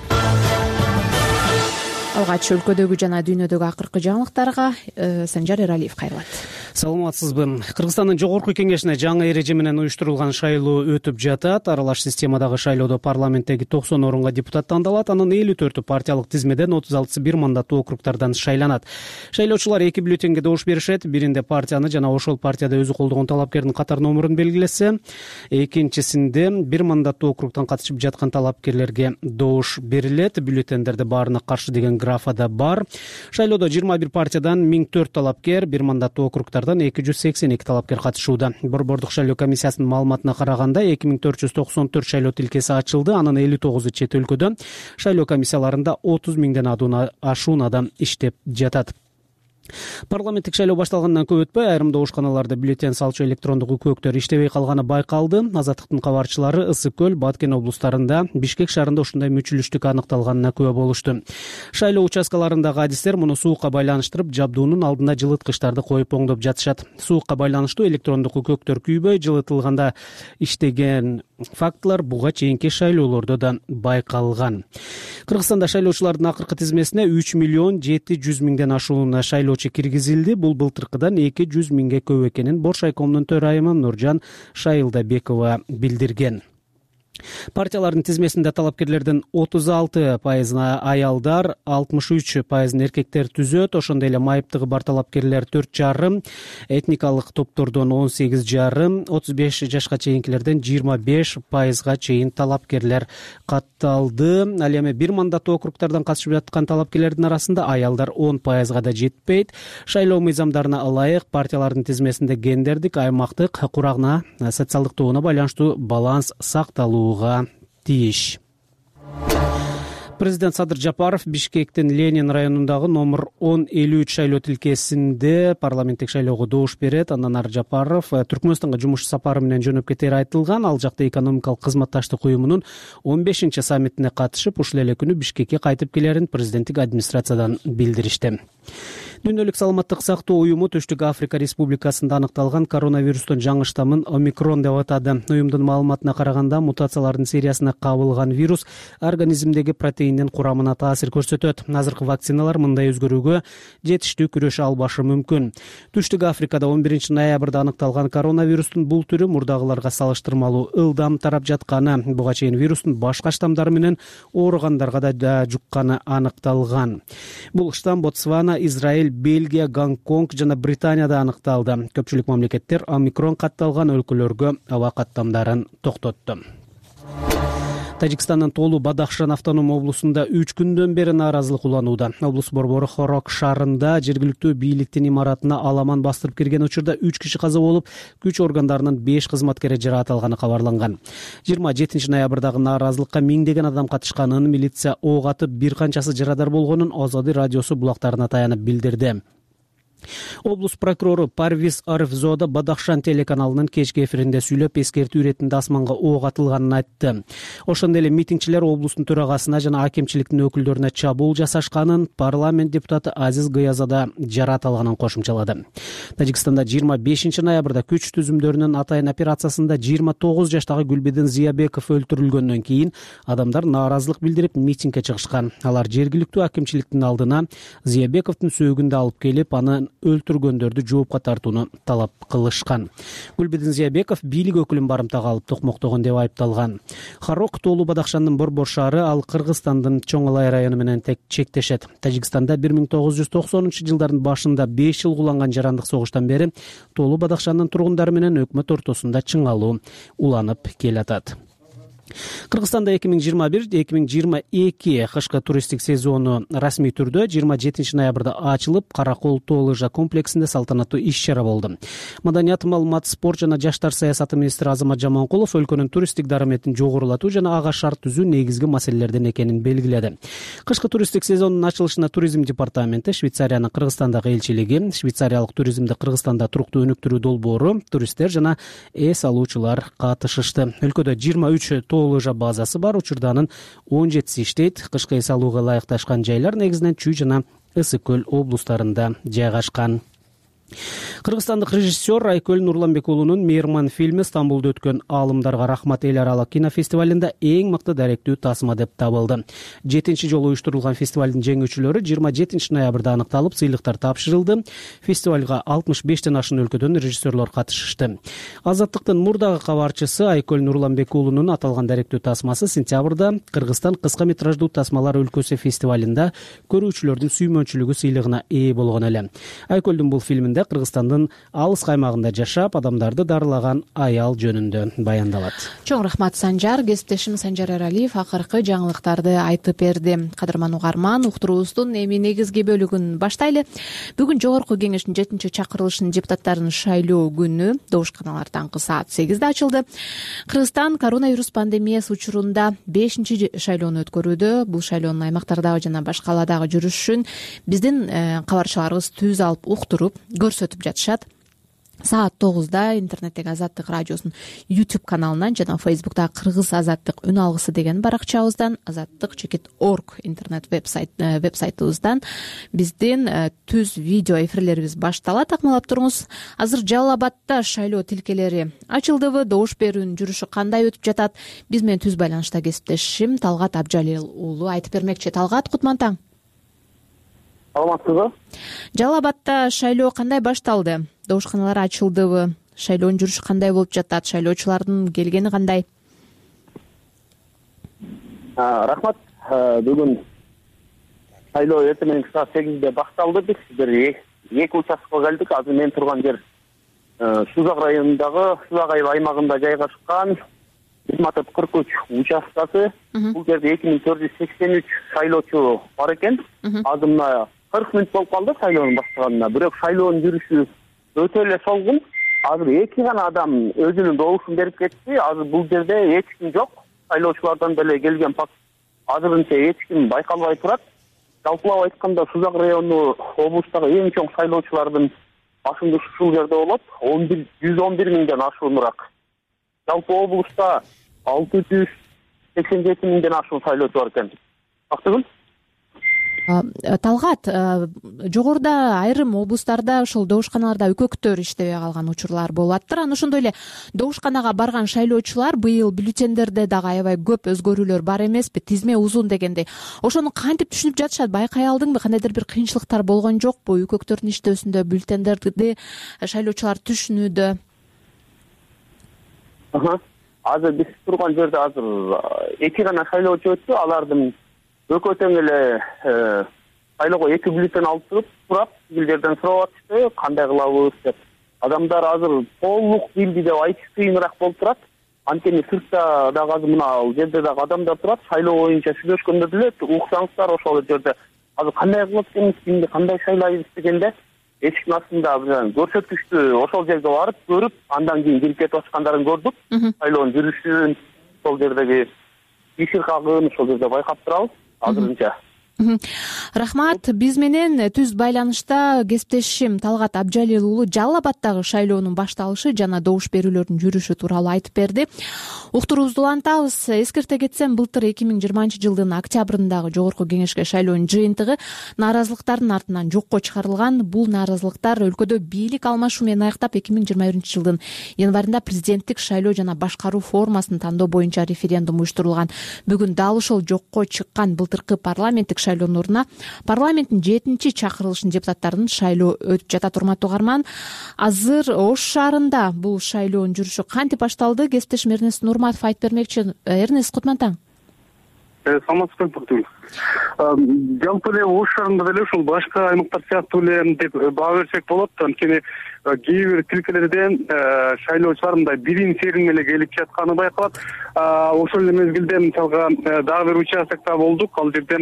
Алгач өлкөдөгү жана дүйнөдөгү акыркы жаңылыктарга Санжар Эралиев кайрылат. Саламатсызбы? Кыргызстандын жогорку кеңешине жаңы эреже менен уюштурулган шайлоо өтүп жатат. Аралаш системадагы шайлоодо парламенттеги 90 орунга депутат тандалат. Анын 54 партиялык тизмеден 36 бир мандаттуу округтардан шайланат. Шайлоочулар 2 бюллетенге добуш беришет. Биринде партияны жана ошол партияда өзү колдогон талапкердин катар номерун белгилесе, экинчисинде бир мандаттуу округтан катышып жаткан талапкерлерге добуш берилет. Бюллетендерде баарына каршы деген графада бар. Шайлоодо 21 партиядан 1004 талапкер, бир мандаттуу округтардан 282 талапкер катышууда. Борбордук шайлоо комиссиясынын маалыматына караганда 2494 шайлоо тилкеси ачылды. Анын 59 чет өлкөдө шайлоо комиссияларында 30 миңден ашуун адам иштеп жатат. Парламенттик шайлоо башталгандан көп өтпөй айрым добушканаларда бюллетен салчу электрондук үкөөктөр иштебей калганы байкалды. Азаттыктын кабарчылары Ысык көл, Баткен облустарында, Бишкек шаарында ушундай мүчүлүштүк аныкталганына күбө болушту. Шайлоо участкаларындагы адистер муну суукка байланыштырып, жабдуунун алдына жылыткычтарды коюп оңдоп жатышат. Суукка байланыштуу электрондук үкөөктөр күйбөй, жылытылганда иштеген фактылар буга чейинки шайлоолордо да байкалган. Кыргызстанда шайлоочулардын акыркы тизмесине 3 миллион 700 миңден ашуун шайлоочу киргизилди. Бул былтыркыдан 200 миңге көп экенин Боршайкомдун төрайымы Нуржан Шайылдабекова билдирген. Партиялардын тизмесинде талапкерлердин 36% аялдар, 63% эркектер түзөт. Ошондой эле майыптыгы бар талапкерлер 4,5, этникалык топтордон 18,5, 35 жашка чейинкилерден 25%га чейин талапкерлер катталды. Ал эми бир мандаттуу округтардан катышып жаткан талапкерлердин арасында аялдар 10%га да жетпейт. Шайлоо мыйзамдарына ылайык партиялардын тизмесинде гендердик, аймактык, курагына, социалдык тобуна байланыштуу баланс сакталуу тийиш. Президент Садыр Жапаров Бишкектин Ленин районундагы номер 1053 шайлоо тилкесинде парламенттик шайлоого добуш берет. Андан ары Жапаров Түркмөнстанга жумуш сапары менен жөнөп кетери айтылган. Ал жакта экономикалык кызматташтык уюмунун 15 саммитине катышып, ушул эле күнү Бишкекке кайтып келерин президенттик администрациядан билдиришти. Дүйнөлүк саламаттык сактоо уюму Түштүк Африка Республикасында аныкталган коронавирустун жаңы штаммын омикрон деп атады. Уюмдун маалыматына караганда мутациялардын сериясына кабылган вирус организмдеги протеиндин курамына таасир көрсөтөт. Азыркы вакциналар мындай өзгөрүүгө жетиштүү күрөшө албашы мүмкүн. Түштүк Африкада 11 ноябрда аныкталган коронавирустун бул түрү мурдагыларга салыштырмалуу ылдам тарап жатканы, буга чейин вирустун башка штамдары менен ооругандарга да жукканы аныкталган. Бул штамм Ботсвана, Израиль, Бельгия, Гонконг жана Британияда аныкталды. Көпчүлүк мамлекеттер омикрон катталган өлкөлөргө аба каттамдарын токтотту. Тажикстандын Толу Бадахшан автоном облусунда 3 күндөн бери нааразылык уланууда. Облус борбору Хорок шаарында жергиликтүү бийликтин имаратына аламан бастырып кирген учурда 3 киши каза болуп, күч органдарынын 5 кызматкери жаракат алганы кабарланган. 27 ноябрдагы нааразылыкка миңдеген адам катышканын, милиция ок атып, бир канчасы жарадар болгонун Азады радиосу булактарына таянып билдирди. Облус прокурору Парвиз Арифзода Бадахшан телеканалынын кечки эфиринде сүйлөп, эскертүү иретинде асманга ок атылганын айтты. Ошондой эле митингчилер облустун төрагасына жана акимчиликтин өкүлдөрүнө чабуул жасашканын, парламент депутаты Азиз Гыязада жараат алганын кошумчалады. Тажикстанда 25 ноябрда күч түзүмдөрүнүн атайын операциясында 29 жаштагы Гүлбеден Зиябеков өлтүрүлгөндөн кийин адамдар нааразылык билдирип митингге чыгышкан. Алар жергиликтүү акимчиликтин алдына Зиябековдун сөөгүндө алып келип, аны өлтүргөндөрдү жоопко тартууну талап кылышкан. Гүлбеден Зиябеков бийлик өкүлүн барымтага алып токмоктогон деп айыпталган. Хорок Толу Бадахшандын борбор шаары, ал Кыргызстандын Чоңалай району менен чектешет. Тажикстанда 1990-жылдардын башында 5 жыл уланган жарандык согуштан бери Толу Бадахшандын тургундары менен өкмөт ортосунда чыңалуу уланып келатат. Кыргызстанда 2021-2022 кышкы туристтик сезону расмий түрдө 27 ноябрда ачылып, Каракол тоо лыжа комплексинде салтанаттуу иш-чара болду. Маданият, маалымат, спорт жана жаштар саясаты министри Азамат Жаманкулов өлкөнүн туристтик дараметин жогорулатуу жана ага шарт түзүү негизги маселелерден экенин белгиледи. Кышкы туристтик сезонунун ачылышына туризм департаменти, Швейцариянын Кыргызстандагы элчилиги, швейцариялык туризмди Кыргызстанда туруктуу өнүктүрүү долбоору, туристтер жана эс алуучулар катышышты. Өлкөдө 23 тоо лыжа базасы бар, учурда анын 17 иштейт. Кышкы эс алууга ылайыкташкан жайлар негизинен Чүй жана Ысык көл облустарында жайгашкан. Кыргызстандык режиссер Айкөл Нурланбек уулунун Мейрман фильми Стамбулда өткөн Аалымдарга рахмат эл аралык кинофестивалында эң мыкты даректүү тасма деп табылды. 7-чи жолу уюштурулган фестивалдын жеңүүчүлөрү 27 ноябрда аныкталып, сыйлыктар тапшырылды. Фестивалга 65тен ашуун өлкөдөн режиссерлор катышышты. Азаттыктын мурдагы кабарчысы Айкөл Нурланбек уулунун аталган даректүү тасмасы сентябрда Кыргызстан кыска метраждуу тасмалар өлкөсү фестивалында көрүүчүлөрдүн сүймөнчүлүгү сыйлыгына ээ болгон эле. Айкөлдүн бул фильминде Кыргызстандын алыс каймагында жашап, адамдарды дарылаган аял жөнүндө баяндалат. Чоң рахмат Санжар. Кесиптешим Санжар Эралиев акыркы жаңылыктарды айтып берди. Кадырман угарман, уктуруубуздун эми негизги бөлүгүн баштайлы. Бүгүн жогорку кеңештин 7-чакырылышынын депутаттарын шайлоо күнү добушканалар таңкы саат 8-де ачылды. Кыргызстан коронавирус пандемиясы учурунда 5-чи шайлоону өткөрүүдө. Бул шайлоонун аймактардагы жана башка калаадагы жүрүшүн биздин кабарчыларыбыз түз алып уктуруп көрсөтүп жатышат. Саат 9-да интернеттеги Азаттык радиосунун YouTube каналынан жана Facebook'та Кыргыз Азаттык үн алгысы деген баракчабыздан, azattik.org интернет вебсайтыбыздан биздин түз видео эфирлерибиз башталат. Акмалап туруңуз. Азыр Жалал Абадта шайлоо тилкелери ачылдыбы? Добуш берүүнүн жүрүшү кандай өтүп жатат? Биз менен түз байланышта кесиптешим Талгат Абжалил уулу айтып бермекчи. Талгат, кутман таң. Саламатсызбы? Жалал Абадта шайлоо кандай башталды? Добушканалар ачылдыбы? Шайлоонун жүрүшү кандай болуп жатат? Шайлоочулардын келгени кандай? Рахмат. Бүгүн шайлоо эртең мененки саат 8-де башталды. Биз эки участкага келдик. Азыр мен турган жер Сузак районундагы Сузак аймагында жайгашкан 43 участкасы. Бул жерде 2483 шайлоочу бар экен. Азыр мына 40 мүнөт болуп калды шайлоонун баштаганына. Бирок шайлоонун жүрүшү өтө эле солгун. Азыр 2 гана адам өзүнүн добушун берип кетти. Азыр бул жерде эч ким жок. Шайлоочулардан деле келген факт азырынча эч ким байкалбай турат. Жалпылап айтканда Сузак району облустагы эң чоң шайлоочулардын башындыгы ушул жерде болот. 111 миңден ашуунураак. Жалпы облуста 687 миңден ашуун шайлоочу бар экен. Актыгын? Талгат, жогоруда айрым облустарда ошол добушканаларда өкөктөр иштебей калган учурлар болуп аттыр. Анан ошондой эле добушканага барган шайлоочулар быйыл бюллетендерде дагы аябай көп өзгөрүүлөр бар эмеспи? Тизме узун дегендей. Ошону кантип түшүнүп жатышат? Байкай алдыңбы? Кандайдыр бир кыйынчылыктар болгон жокпу? Өкөктөрдүн иштөөсүндө, бюллетендерди шайлоочулар түшүнүүдө? Азыр биз турган жерде азыр 2 гана шайлоочу өттү. Алардын өкө тең эле шайлоого 2 бюллетен алып турап, силерден сурап атышты, кандай кылабыз деп. Адамдар азыр толук билди деп айтыш кыйыныраак болуп турат. Анткени сыртта дагы азыр мына жерде дагы адамдар турат, шайлоо боюнча сүйлөшкөндөр деле, уксаңыздар ошол жерде азыр кандай кылып атабыз, кимди кандай шайлайбыз дегенде эшиктин астында биз көрсөткүчтү ошол жерге барып көрүп, андан кийин кирип кетип аткандарын көрдүк. Шайлоонун жүрүшүн, ошол жердеги ишир кагын ошол жерде байкап турабыз азырынча. Рахмат. Биз менен түз байланышта кесиптешим Талгат Абжалил уулу Жалал Абаддагы шайлоонун башталышы жана добуш берүүлөрдүн жүрүшү тууралуу айтып берди. Уктуруубузду улантабыз. Эскерте кетсем, былтыр 2020-жылдын октябрындагы жогорку кеңешке шайлоонун жыйынтыгы нааразылыктардын артынан жокко чыгарылган. Бул нааразылыктар өлкөдө бийлик алмашуу менен аяктап 2021-жылдын январында президенттик шайлоо жана башкаруу формасын тандоо боюнча референдум уюштурулган. Бүгүн дал ошол жокко чыккан былтыркы парламенттик шайлоонун ордуна парламенттин 7-чи чакырылышынын депутаттарынын шайлоо өтүп жатат. Урматтуу угарман, азыр Ош шаарында бул шайлоонун жүрүшү кантип башталды? Кесиптешим Эрнест Нурматов айтып бермекчи. Эрнест, кутман таң. Саламатсызбы. Жалпы эле Ош шаарында деле ушул башка аймактар сыяктуу эле деп баа берсек болот. Анткени кээ бир тилкелерден шайлоочулар мындай бирин серин эле келип жатканы байкалат. Ошол эле мезгилде мисалга дагы бир участокто болдук. Ал жерден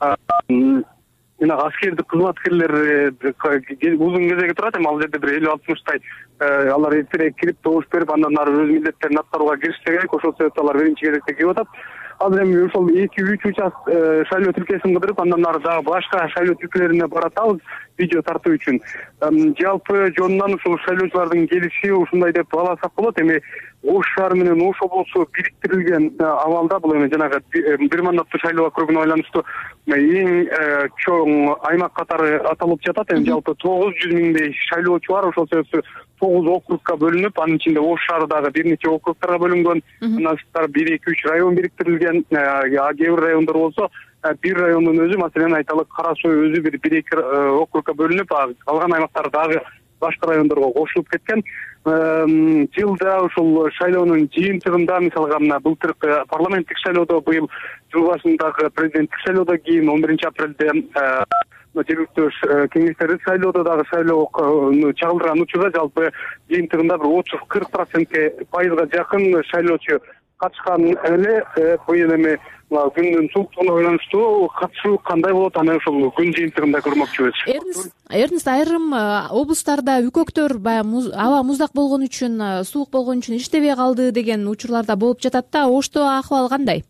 мына аскердик кызматкерлер узун кезеги турат. Эми ал жерде бир 50-60 алар эртерээк кирип добуш берип, андан ары өз милдеттерин аткарууга киришсе керек. Ошол себептен алар биринчи кезекте келип атат. Азыр эми ошол 2-3 участок шайлоо тилкесин кыдырып, андан ары дагы башка шайлоо тилкелерине баратабыз видео тартуу үчүн. Жалпы жонунан ушул шайлоочулардын келиши ушундай деп бааласак болот. Эми Ош шаары менен Ош облусу бириктирилген абалда бул эми жанагы бир мандаттуу шайлоо округуна байланыштуу эң чоң аймак катары аталып жатат. Эми жалпы 900 миңдей шайлоочу бар. Ошол себептен 9 округка бөлүнүп, анын ичинде Ош шаары дагы бир нече округтарга бөлүнгөн. Андан сырткары 1-2-3 район бириктирилген. Кээ бир райондор болсо бир райондун өзү, маселен айталы Кара Суу өзү 1-2 округка бөлүнүп, калган аймактар дагы башка райондорго кошулуп кеткен. Жылда ушул шайлоонун жыйынтыгында, мисалга мына былтыркы парламенттик шайлоодо, быйыл жыл башындагы президенттик шайлоодо, кийин 11 апрелде жергиликтүү кеңештерди шайлоодо дагы шайлоо чагылдырган учурда жалпы жыйынтыгында бир 30-40% пайызга жакын шайлоочу катышкан эле. Быйыл эми күндүн сууктугуна байланыштуу катышуу кандай болот, аны ошол күн жыйынтыгында көрмөкчүбүз. Эрнест, айрым облустарда үкөктөр баягы аба муздак болгон үчүн, суук болгон үчүн иштебей калды деген учурларда болуп жатат да. Ошто акыбал кандай?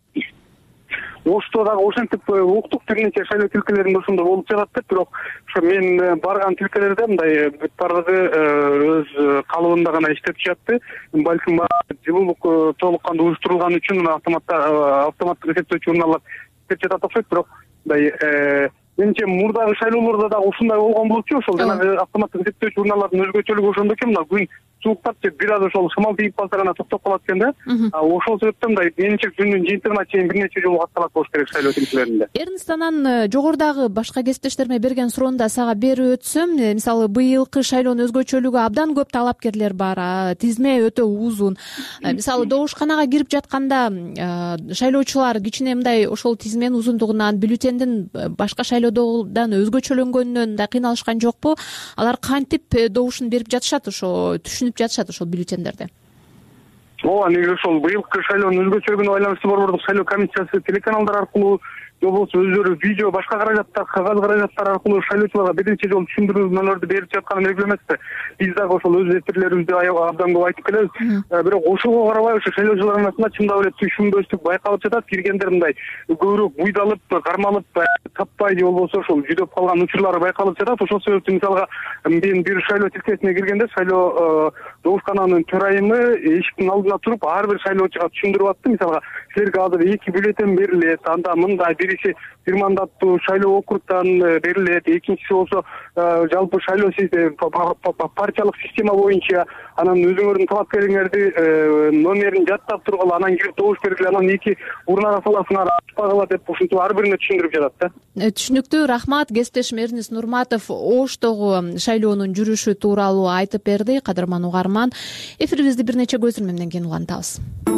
Ошто дагы ошентип уктук, бир нече шайлоо тилкелеринде ошондой болуп жатат деп, бирок ошо мен барган тилкелерде мындай бүт бардыгы өз калыбында гана иштеп жатты. Балким жылуулук толук кандуу уюштурулган үчүн автоматтык эсептөөчү урналар иштеп жатат окшойт. Бирок мындай менимче мурдагы шайлоолордо дагы ушундай болгон болчу. Ошол жанагы автоматтык эсептөөчү урналардын өзгөчөлүгү ошондо экен, мына күн сууктап же бир аз ошол шымал тийип калса гана токтоп калат экен да. Ошол себептен мындай менимче күндүн жыйынтыгына чейин бир нече жолу катталат болуш керек шайлоо тилкелеринде. Эрнест, анан жогорудагы башка кесиптештериме берген суроону сага берип өтсөм, мисалы быйылкы шайлоонун өзгөчөлүгү абдан көп талапкерлер бар, тизме өтө узун. Мисалы добушканага кирип жатканда шайлоочулар кичине мындай ошол тизменин узундугунан, бюллетендин башка шайлоодон өзгөчөлөнгөнүнөн да кыйналышкан жокпу? Алар кантип добушун берип жатышат, ошо түшүнүп жатышат ошол бюллетендерди? Ооба, неге ошол быйылкы шайлоонун өзгөчөлүгүнө байланыштуу борбордук шайлоо комиссиясы телеканалдар аркылуу же болбосо өздөрү видео, башка каражаттар, кагаз каражаттар аркылуу шайлоочуларга бир нече жолу түшүндүрүүлөрдү берип жатканы белгилүү эмес. Биз дагы ошол өз эфирлерибизде абдан көп айтып келебиз. Бирок ошого карабай ошо шайлоочулар арасында чындап эле түшүнбөстүк байкалып жатат. Киргендер мындай көбүрөөк буйдалып, кармалып, таппай же болбосо ошол жүдөп калган учурлары байкалып жатат. Ошол себептен мисалга мен бир шайлоо тилкесине киргенде шайлоо добушкананын төрайымы эшиктин алдына туруп ар бир шайлоочуга түшүндүрүп атты. Мисалга силерге азыр 2 бюллетен берилет, анда мындай бирisi бир мандаттуу шайлоо округтан берилет, экинчиси болсо жалпы шайлоо партиялык система боюнча, анан өзүңөрдүн талапкериңерди номерин жаттап тургула, анан кирип добуш бергиле, анан 2 урнага саласыңар, ачпагыла деп ушинтип ар бирине түшүндүрүп жатат да. Түшүнүктүү, рахмат. Кесиптешим Эрнест Нурматов Оштогу шайлоонун жүрүшү тууралуу айтып берди. Кадырман угарман, эфирибизди бир нече көзүрмө менен кийин улантабыз.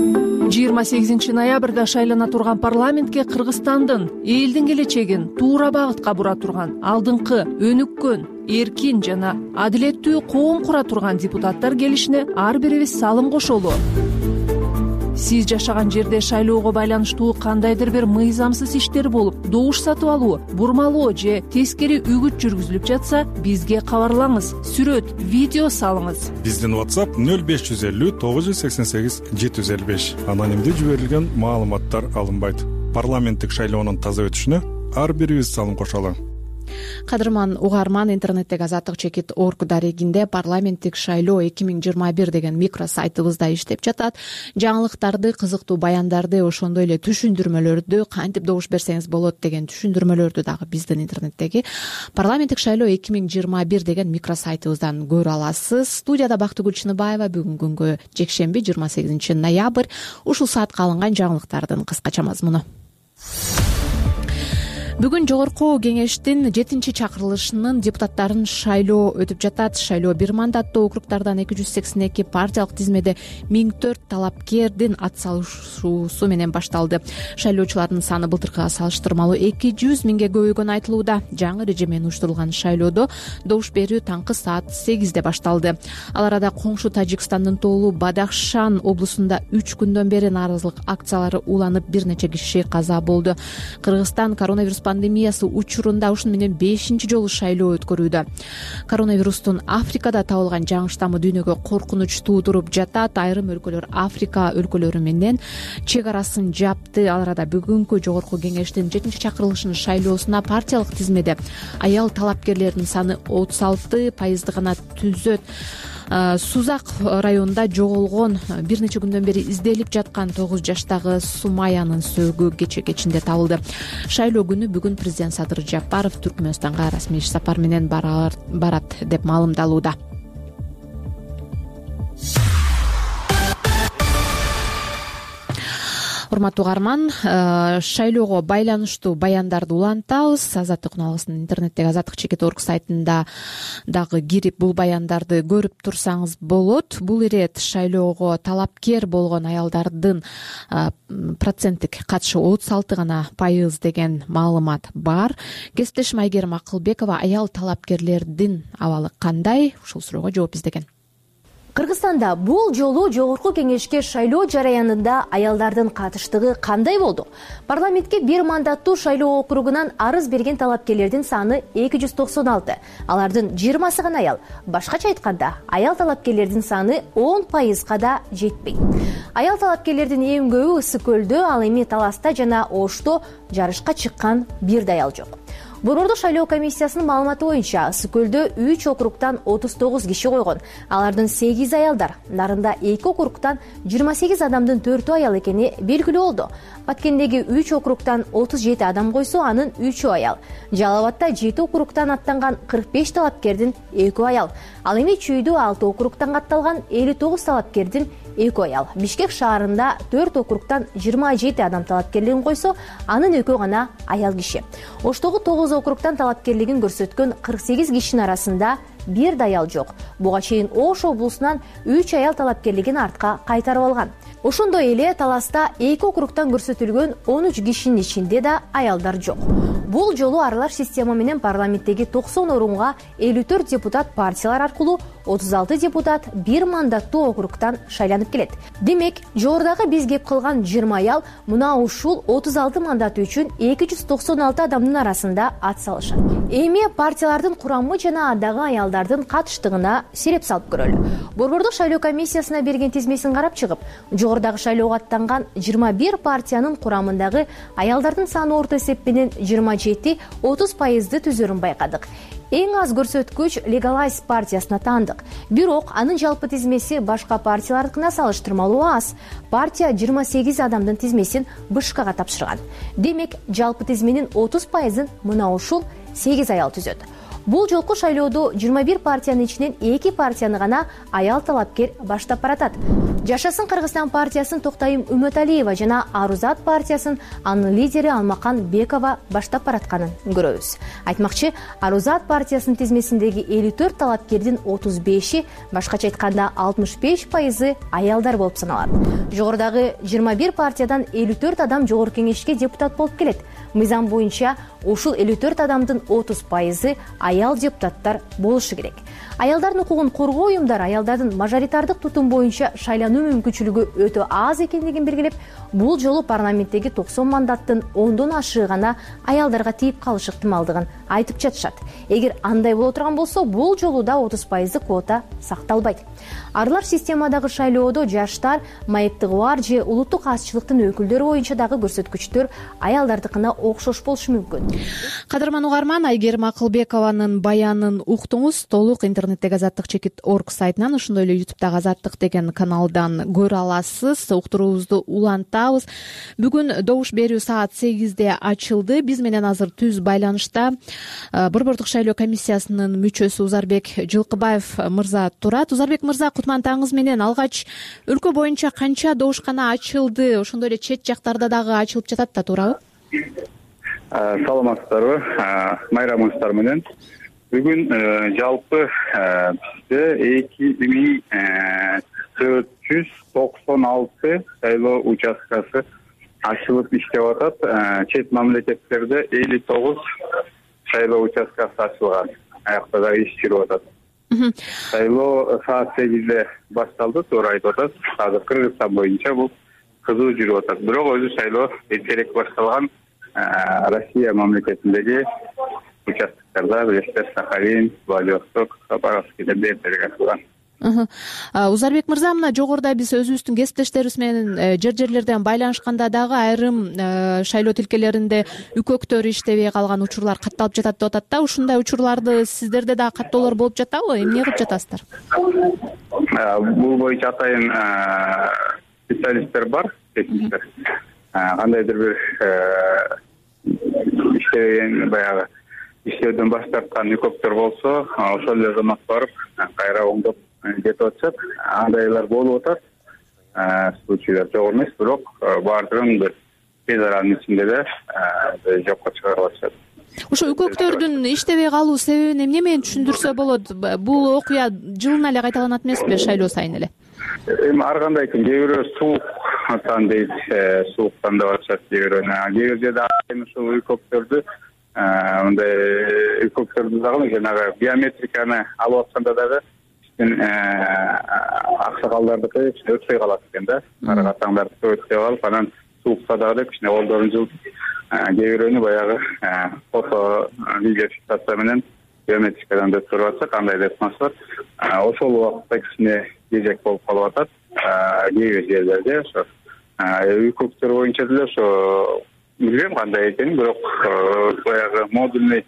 28 ноябрда шайлана турган парламентке Кыргызстандын элдин келечегин туура багытка бура турган, алдыңкы, өнүккөн, эркин жана адилеттүү коом кура турган депутаттар келишине ар бирибиз салым кошолу. сиз жашаган жерде шайлоого байланыштуу кандайдыр бир мыйзамсыз иштер болуп, добуш сатып алуу, бурмалоо же тескери үгүт жүргүзүлүп жатса, бизге кабарлаңыз, сүрөт, видео салыңыз. Биздин WhatsApp 0550 988 755. Анонимдүү жиберилген маалыматтар алынбайт. Парламенттик шайлоонун таза өтүшүнө ар бирибиз салым кошолу. Кадырман угарман, интернеттеги Азаттык чекит орг дарегинде парламенттик шайлоо 2021 деген микро сайтыбызда иштеп жатат. Жаңылыктарды, кызыктуу баяндарды, ошондой эле түшүндүрмөлөрдү, кантип добуш берсеңиз болот деген түшүндүрмөлөрдү дагы биздин интернеттеги парламенттик шайлоо 2021 деген микро сайтыбыздан көрө аласыз. Студияда Бактыгүл Чыныбаева. Бүгүнкү күнгө жекшемби 28 ноябрь. Ушул саатка алынган жаңылыктардын кыскача мазмуну. Бүгүн жогорку кеңештин 7-чакырылышынын депутаттарын шайлоо өтүп жатат. Шайлоо бир мандаттуу округдардан 282 партиялык тизмеде 1004 талапкердин ат салышуусу менен башталды. Шайлоочулардын саны былтыркыга салыштырмалуу 200 миңге көбөйгөнү айтылууда. Жаңы режим менен уюштурулган шайлоодо добуш берүү таңкы саат 8-де башталды. Ал арада коңшу Тажикстандын тоолу Бадахшан облусунда 3 күндөн бери нааразылык акциялары уланып, бир нече киши каза болду. Кыргызстан коронавирус пандемиясы учурунда ушуну менен 5-чи жолу шайлоо өткөрүүдө. Коронавирустун Африкада табылган жаңы штаммы дүйнөгө коркунуч туудуруп жатат. Айрым өлкөлөр Африка өлкөлөрү менен чек арасын жапты. Ал арада бүгүнкү жогорку кеңештин 7-чакырылышынын шайлоосуна партиялык тизмеде аял талапкерлердин саны 36% гана түзөт. Сузак районунда жоголгон, бир нече күндөн бери изделип жаткан 9 жаштагы Сумаянын сөөгү кечинде табылды. Шайлоо күнү бүгүн президент Садыр Жапаров Түркмөнстанга расмий иш сапар менен барат деп маалымдалууда. Урматтуу угарман, шайлоого байланыштуу баяндарды улантабыз. Азаттык каналыбыздын интернеттеги Азаттык чекит орг сайтында дагы кирип бул баяндарды көрүп турсаңыз болот. Бул ирет шайлоого талапкер болгон аялдардын проценттик катышы 36 гана пайыз деген маалымат бар. Кесиптешим Айгерим Акылбекова аял талапкерлердин абалы кандай? Ушул суроого жооп издеген. Кыргызстанда бул жолу жогорку кеңешке шайлоо жараянында аялдардын катыштыгы кандай болду? Парламентке бир мандаттуу шайлоо округунан арыз берген талапкерлердин саны 296. Алардын 20-сы гана аял. Башкача айтканда, аял талапкерлердин саны 10%га да жетпейт. Аял талапкерлердин эң көбү Ысык көлдө, ал эми Таласта жана Ошто жарышка чыккан бир да аял жок. Борбордук шайлоо комиссиясынын маалыматы боюнча Ысык көлдө 3 округтан 39 киши койгон. Алардын 8 аялдар. Нарында 2 округтан 28 адамдын 4 аял экени белгилүү болду. Баткендеги 3 округтан 37 адам койсо, анын 3 аял. Жалал Абадта 7 округтан аттанган 45 талапкердин 2 аял. Ал эми Чүйдө 6 округтан катталган 59 талапкердин 2 аял. Бишкек шаарында 4 округтан 27 адам талапкерлигин койсо, анын 2 гана аял киши. Оштогу 9 округтан талапкерлигин көрсөткөн 48 кишинин арасында бир да аял жок. Буга чейин Ош облусунан 3 аял талапкерлигин артка кайтарып алган. Ошондой эле Таласта 2 округтан көрсөтүлгөн 13 кишинин ичинде да аялдар жок. Бул жолу аралаш система менен парламенттеги 90 орунга 54 депутат партиялар аркылуу, 36 депутат бир мандаттуу округтан шайланып келет. Демек, жогорудагы биз кеп кылган 20 аял мына ушул 36 мандат үчүн 296 адамдын арасында ат салышат. Эми партиялардын курамы жана андагы аялдардын катыштыгына сереп салып көрөлү. Борбордук шайлоо комиссиясына берген тизмесин карап чыгып, жогорудагы шайлоого аттанган 21 партиянын курамындагы аялдардын саны орто эсеп менен 27-30%ды түзөрүн байкадык. Эң аз көрсөткүч Legalize партиясына таандык. Бирок анын жалпы тизмеси башка партиялардыкына салыштырмалуу аз. Партия 28 адамдын тизмесин БШКга тапшырган. Демек, жалпы тизменин 30%ын мына ушул 8 аял түзөт. Бул жолку шайлоодо 21 партиянын ичинен 2 партияны гана аял талапкер баштап баратат. Жашасын Кыргызстан партиясын Токтайым Үмөталиева жана Арузат партиясын анын лидери Алмакан Бекова баштап баратканын көрөбүз. Айтмакчы, Арузат партиясынын тизмесиндеги 54 талапкердин 35-и, башкача айтканда 65%ы аялдар болуп саналат. Жогорудагы 21 партиядан 54 адам жогорку кеңешке депутат болуп келет. Мыйзам боюнча ушул 54 адамдын 30% аял депутаттар болушу керек. Аялдардын укугун коргоо уюмдары аялдардын мажоритардык тутум боюнча шайлануу мүмкүнчүлүгү өтө аз экендигин белгилеп, бул жолу парламенттеги 90 мандаттын 10дон ашыгы гана аялдарга тийип калышы ыктымалдыгын айтып жатышат. Эгер андай боло турган болсо, бул жолу да 30% квота сакталбайт. Арлар системадагы шайлоодо жаштар, майыптыгы бар же улуттук азчылыктын өкүлдөрү боюнча дагы көрсөткүчтөр аялдардыкына окшош болушу мүмкүн. Кадырман угарман, Айгерим Акылбекованын баянын уктуңуз. Толук интернеттеги Азаттык /org сайтынан, ошондой эле YouTube'дагы Азаттык деген каналдан көрө аласыз. Уктуруубузду улантабыз. Бүгүн добуш берүү саат 8-де ачылды. Биз менен азыр түз байланышта Борбордук шайлоо комиссиясынын мүчөсү Узарбек Жылкыбаев мырза турат. Узарбек мырза, кутман таңыңыз менен. Алгач өлкө боюнча канча добушкана ачылды? Ошондой эле чет жактарда дагы ачылып жатат да, туурабы? Саламатсыздарбы, майрамыңыздар менен. Бүгүн жалпы бизде 2496 шайлоо участкасы ачылып иштеп атат. Чет мамлекеттерде 59 шайлоо участкасы ачылган. Аякта да иш жүрүп атат. Шайлоо саат 8-де башталды, туура айтып атат. Азыр Кыргызстан боюнча бул кызуу жүрүп атат. Бирок өзү шайлоо эртерээк башталган Россия мамлекетиндеги участоктарда, билесиздер, Сахалин, Владивосток, Хабаровскийдерде эртерээк ачылган. Узарбек мырза, мына жогоруда биз өзүбүздүн кесиптештерибиз менен жер-жерлерден байланышканда дагы айрым шайлоо тилкелеринде үкөктөр иштебей калган учурлар катталып жатат деп атат да. Ушундай учурларды сиздерде дагы каттоолор болуп жатабы? Эмне кылып жатасыздар? Бул боюнча атайын специалисттер бар, техниктер. Кандайдыр бир иштеген баягы иштөөдөн баш тарткан үкөктөр болсо, ошол эле замат барып кайра оңдоп кетип атышат. Андайлар болуп атат. Случайлар жок эмес, бирок баардыгын бир тез аранын ичинде эле жокко чыгарып атышат. Ошо үкөктөрдүн иштебей калуу себебин эмне менен түшүндүрсө болот? Бул окуя жылына эле кайталанат эмеспи, шайлоо сайын эле? Эми ар кандай экен, кээ бирөө сууктан дейт, сууктан деп атышат кээ бирөө. Кээ бир жерде ушул үкөктөрдү мындай үкөктөрдү дагы жанагы биометриканы алып атканда дагы аксакалдардыкы өтпөй калат экен да. Кара катаңдардыкы өтпөй калып, анан суукта дагы кичине колдорун жылтып, кээ бирөөнү баягы фото видеофиксация менен биометрикадан да өткөрүп атса, кандай деп бар. Ошол убакытта кичине кезек болуп калып атат. Кээ бир жерлерде ошо үкөктөр боюнча деле ошо билбейм кандай экенин, бирок баягы модульный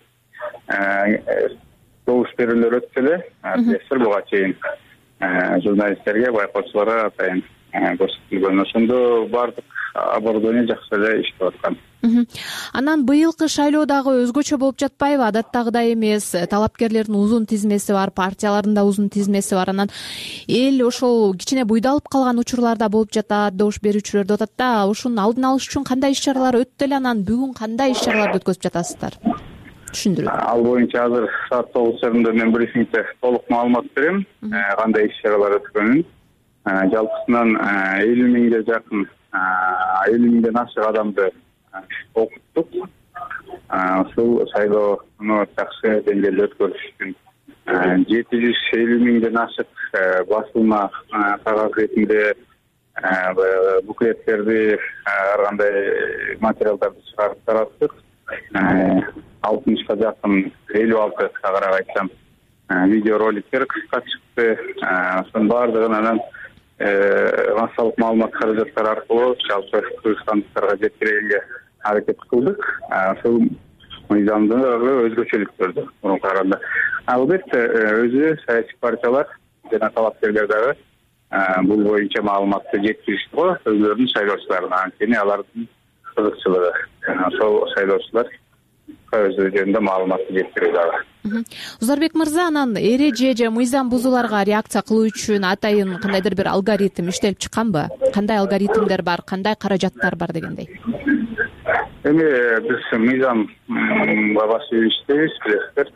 добуш берүүлөр өттү эле. Билесиздер, буга чейин журналисттерге, байкоочуларга атайын көрсөтүлгөн. Ошондо баардык оборудование жакшы эле иштеп аткан. Анан быйылкы шайлоо дагы өзгөчө болуп жатпайбы? Адаттагыдай эмес, талапкерлердин узун тизмеси бар, партиялардын да узун тизмеси бар. Анан эл ошол кичине буйдалып калган учурларда болуп жатат, добуш берүүчүлөр деп атат да. Ушунун алдын алыш үчүн кандай иш-чаралар өттү эле? Анан бүгүн кандай иш-чараларды өткөзүп жатасыздар? Түшүндүрүп. Ал боюнча азыр саат 9 чарында мен брифингде толук маалымат берем, кандай иш-чаралар өткөнүн. Жалпысынан 50 миңге жакын, 50 миңден ашык адамды окуттук. Ушул шайлоону жакшы деңгээлде өткөрүш үчүн 750 миңден ашык басылма кагаз ретинде буклеттерди, ар кандай материалдарды чыгарып тараттык. 60га жакын, 56 карак айтсам, видеороликтер кыска чыкты. Ошонун баардыгын анан массалык маалымат каражаттары аркылуу жалпы кыргызстандыктарга жеткиргенге аракет кылдык. Ошол мыйзамдын өзгөчөлүктөрдү мурункуга караганда. Албетте өзү саясий партиялар жана талапкерлер дагы бул боюнча маалыматты жеткиришти го өздөрүнүн шайлоочуларына. Анткени алардын кызыкчылыгы. Ошол шайлоочулар өзү жөнүндө маалыматты жеткирүү дагы. Узарбек мырза, анан эреже же мыйзам бузууларга реакция кылуу үчүн атайын кандайдыр бир алгоритм иштелип чыкканбы? Кандай алгоритмдер бар, кандай каражаттар бар дегендей? Эми биз мыйзамга башып иштейбиз, билесиздер.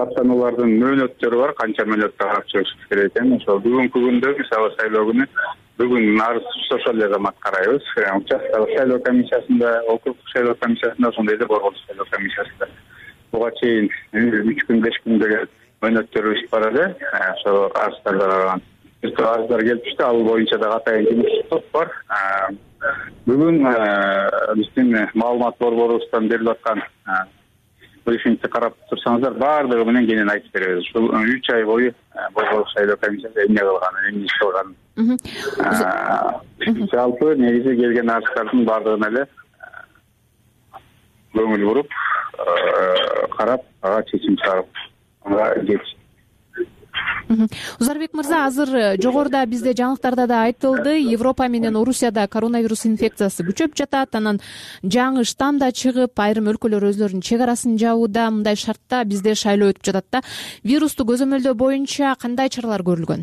Даттануулардын мөөнөттөрү бар, канча мөөнөттө карап чыгыш керек экен. Ошол бүгүнкү күндө, мисалы шайлоо күнү бүгүн арыз ошол эле кызмат карайбыз. Участкалык шайлоо комиссиясында, округдук шайлоо комиссиясында, ошондой эле борбордук шайлоо комиссиясында. Буга чейин 3 күн 5 күндөгө мөөнөттөр өтүп барады. Ошо арыздарды караган бир топ арыздар келип түштү. Ал боюнча да атайын жумуш топ бар. Бүгүн биздин маалымат борборубуздан берилип аткан брифингди карап турсаңыздар, баардыгы менен кенен айтып беребиз. Ушул 3 ай бою борбордук шайлоо комиссиясы эмне кылганын, эмне иш кылганын. Жалпы негизи келген арыздардын баардыгына эле көңүл буруп, карап, ага чечим чыгарып, ага жетиш. Узарбек мырза, азыр жогоруда бизде жаңылыктарда да айтылды, Европа менен Орусияда коронавирус инфекциясы күчөп жатат, анан жаңы штамм да чыгып, айрым өлкөлөр өзлөрүнүн чек арасын жабууда. Мындай шартта бизде шайлоо өтүп жатат да. Вирусту көзөмөлдөө боюнча кандай чаралар көрүлгөн?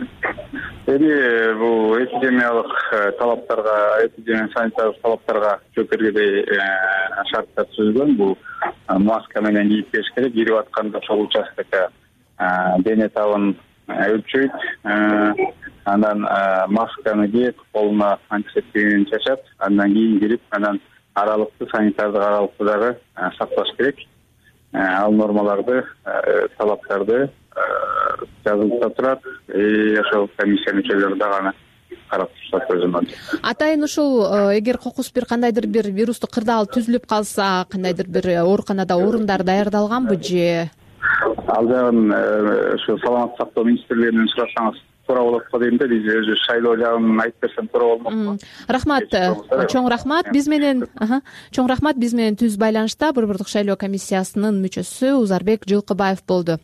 Эми бул эпидемиялык талаптарга, эпидемия санитарлык талаптарга жооп бергендей шарттар түзүлгөн. Бул маска менен кийип келиш керек, кирип атканда ошол участкага дене табын өлчөйт, анан масканы кийип, колуна антисептигин чачат, андан кийин кирип, анан аралыкты, санитардык аралыкты дагы сакташ керек. Ал нормаларды, талаптарды жазылып турат, ошол комиссия мүчөлөрү дагы аны карап турушат өзүнөн. Атайын ушул эгер кокус бир кандайдыр бир вирустук кырдаал түзүлүп калса, кандайдыр бир ооруканада орундар даярдалганбы же? Ал жагын ушу саламаттык сактоо министрлигинен сурасаңыз туура болот го дейм да. Биз өзү шайлоо жагын айтып берсем туура болмокпу? Рахмат, чоң рахмат. Биз менен түз байланышта борбордук шайлоо комиссиясынын мүчөсү Узарбек Жылкыбаев болду.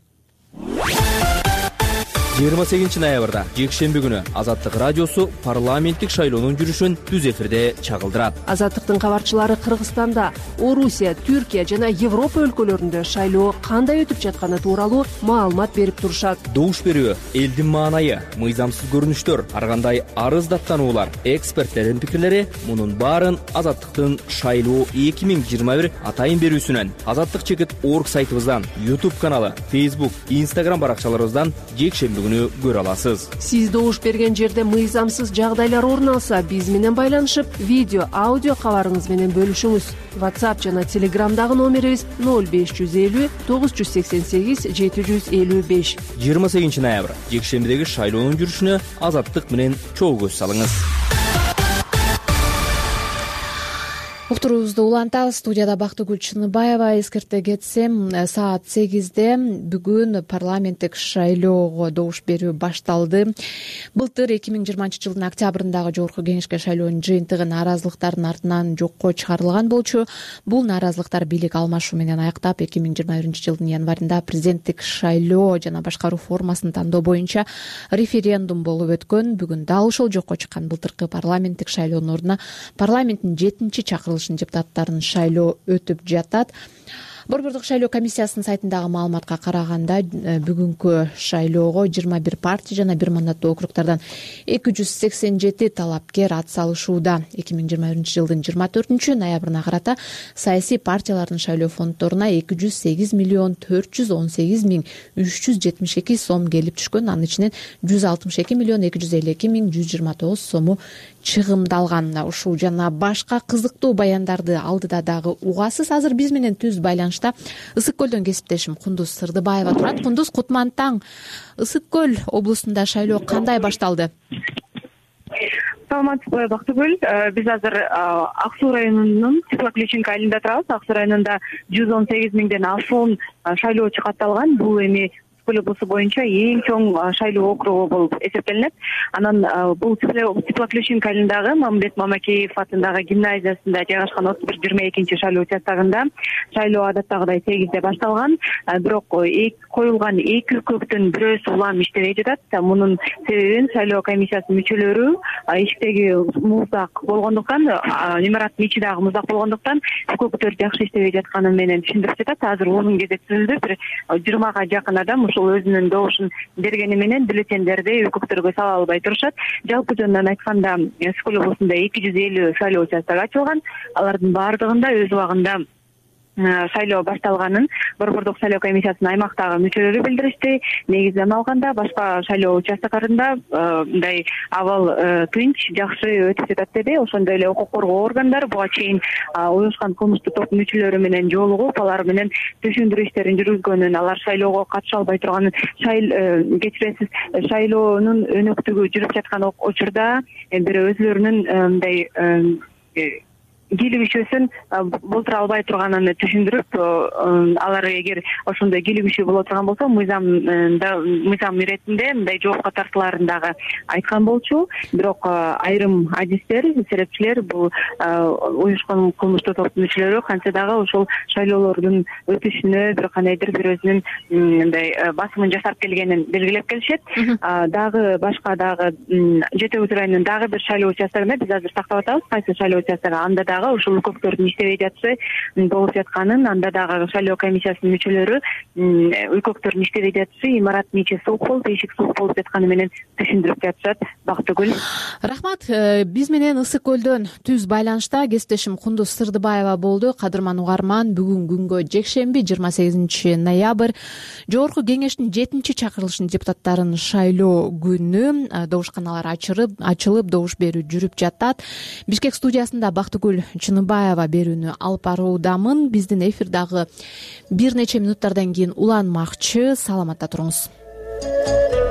28 ноябрда жекшемби күнү Азаттык радиосу парламенттик шайлоонун жүрүшүн түз эфирде чагылдырат. Азаттыктын кабарчылары Кыргызстанда, Орусия, Түркия жана Европа өлкөлөрүндө шайлоо кандай өтүп жатканы тууралуу маалымат берип турушат. Добуш берүү, элдин маанайы, мыйзамсыз көрүнүштөр, ар кандай арыз даттануулар, эксперттердин пикирлери — мунун баарын Азаттыктын шайлоо 2021 атайын берүүсүнөн, azattik.org сайтыбыздан, YouTube каналы, Facebook, Instagram баракчаларыбыздан жекшемби күнү көрө аласыз. Сиз добуш берген жерде мыйзамсыз жагдайлар орун алса, биз менен байланышып, видео, аудио кабарыңыз менен бөлүшүңүз. WhatsApp жана Telegramдагы номерибиз 0550 988 755. 28 ноябрь жекшембидеги шайлоонун жүрүшүнө Азаттык менен чогуу көз салыңыз. Уктуруубузду улантабыз. Студияда Бактыгүл Чыныбаева. Эскерте кетсем, саат 8-де бүгүн парламенттик шайлоого добуш берүү башталды. Былтыр 2020 жылдын октябрындагы жогорку кеңешке шайлоонун жыйынтыгы нааразылыктардын артынан жокко чыгарылган болчу. Бул нааразылыктар бийлик алмашуу менен аяктап, 2021 жылдын январында президенттик шайлоо жана башкаруу формасын тандоо боюнча референдум болуп өткөн. Бүгүн дал ошол жокко чыккан былтыркы парламенттик шайлоонун ордуна парламенттин 7-чакырылышын депутаттарын шайлоо өтүп жатат. Борбордук шайлоо комиссиясынын сайтындагы маалыматка караганда, бүгүнкү шайлоого 21 партия жана 1 мандаттуу округдардан 287 талапкер ат салышууда. 2021 жылдын 24 ноябрына карата саясий партиялардын шайлоо фонддоруна 208 миллион 418 миң 372 сом келип түшкөн. Анын ичинен 162 миллион 252 миң 129 сому чыгымдалган. Ушул жана башка кызыктуу баяндарды алдыда дагы угасыз. Азыр биз менен түз байланышта Ысык көлдөн кесиптешим Кундуз Сырдыбаева турат. Кундуз, кутман таң. Ысык көл облусунда шайлоо кандай башталды? Саламатсызбы, Бактыгүл. Биз азыр Ак Суу районунун Теплоключенко айылында турабыз. Ак Суу районунда 118 миңден ашуун шайлоочу катталган. Бул эми Көл облусу боюнча эң чоң шайлоо округу болуп эсептелинет. Анан бул Теплоключенко айылындагы Мамбет Мамакеев атындагы гимназиясында жайгашкан 31-22 шайлоо участогунда шайлоо адаттагыдай 8-де башталган. Бирок коюлган 2 көктөн бирөөсү улам иштебей жатат. Мунун себебин шайлоо комиссиясынын мүчөлөрү ишиктеги муздак болгондуктан, имараттын ичи дагы муздак болгондуктан көктөр жакшы иштебей жатканы менен түшүндүрүп жатат. Азыр орун кезек түзүлдү. Бир 20га жакын адам ушул өзүнүн добушун бергени менен бюллетендерди көктөргө сала албай турушат. Жалпы жөнүнөн айтканда, Ысык көл облусунда 250 шайлоо участогу ачылган. Алардын баардыгында өз убагында шайлоо башталганын Борбордук шайлоо комиссиясынын аймактагы мүчөлөрү билдиришти. Негизинен алганда башка шайлоо участоктарында мындай абал тынч, жакшы өтүп жатат деди. Ошондой эле укук коргоо органдары буга чейин уюшкан кылмыштуу топ мүчөлөрү менен жолугуп, алар менен түшүндүрүү иштерин жүргүзгөнүн, алар шайлоого катыша албай турганын, кечиресиз, шайлоонун өнөктүгү жүрүп жаткан учурда бир өзүлөрүнүн мындай кийлигишүүсүн болтура албай турганын түшүндүрүп, алар эгер ошондой кийлигишүү боло турган болсо мыйзам иретинде мындай жоопко тартылаарын дагы айткан болчу. Бирок айрым адистер, серепчилер бул уюшкан кылмыштуу топтун мүчөлөрү кантсе дагы ошол шайлоолордун өтүшүнө бир кандайдыр бир өзүнүн мындай басымын жасап келгенин белгилеп келишет. Дагы башка дагы Жети Өз районунун дагы бир шайлоо участогунда биз азыр тактап атабыз. Кайсы шайлоо участогу анда дагы ушул укуктөрдүн иштебей жатышы болуп жатканын, анда дагы шайлоо комиссиясынын мүчөлөрү укуктөрдүн иштебей жатышы, имараттын ичи суук болуп, эшик суук болуп жатканы менен түшүндүрүп жатышат. Бактыгүл. Рахмат. Биз менен Ысык көлдөн түз байланышта кесиптешим Кундуз Сырдыбаева болду. Кадырман угарман, бүгүн күнгө жекшемби 28 ноябрь Жогорку кеңештин 7-чакырылышынын депутаттарынын шайлоо күнү. Добушканалар ачылып, добуш берүү жүрүп жатат. Бишкек студиясында Бактыгүл Чыныбаева берүүнү алып баруудамын. Биздин эфир дагы бир нече минуттардан кийин уланмакчы. Саламатта туруңуз.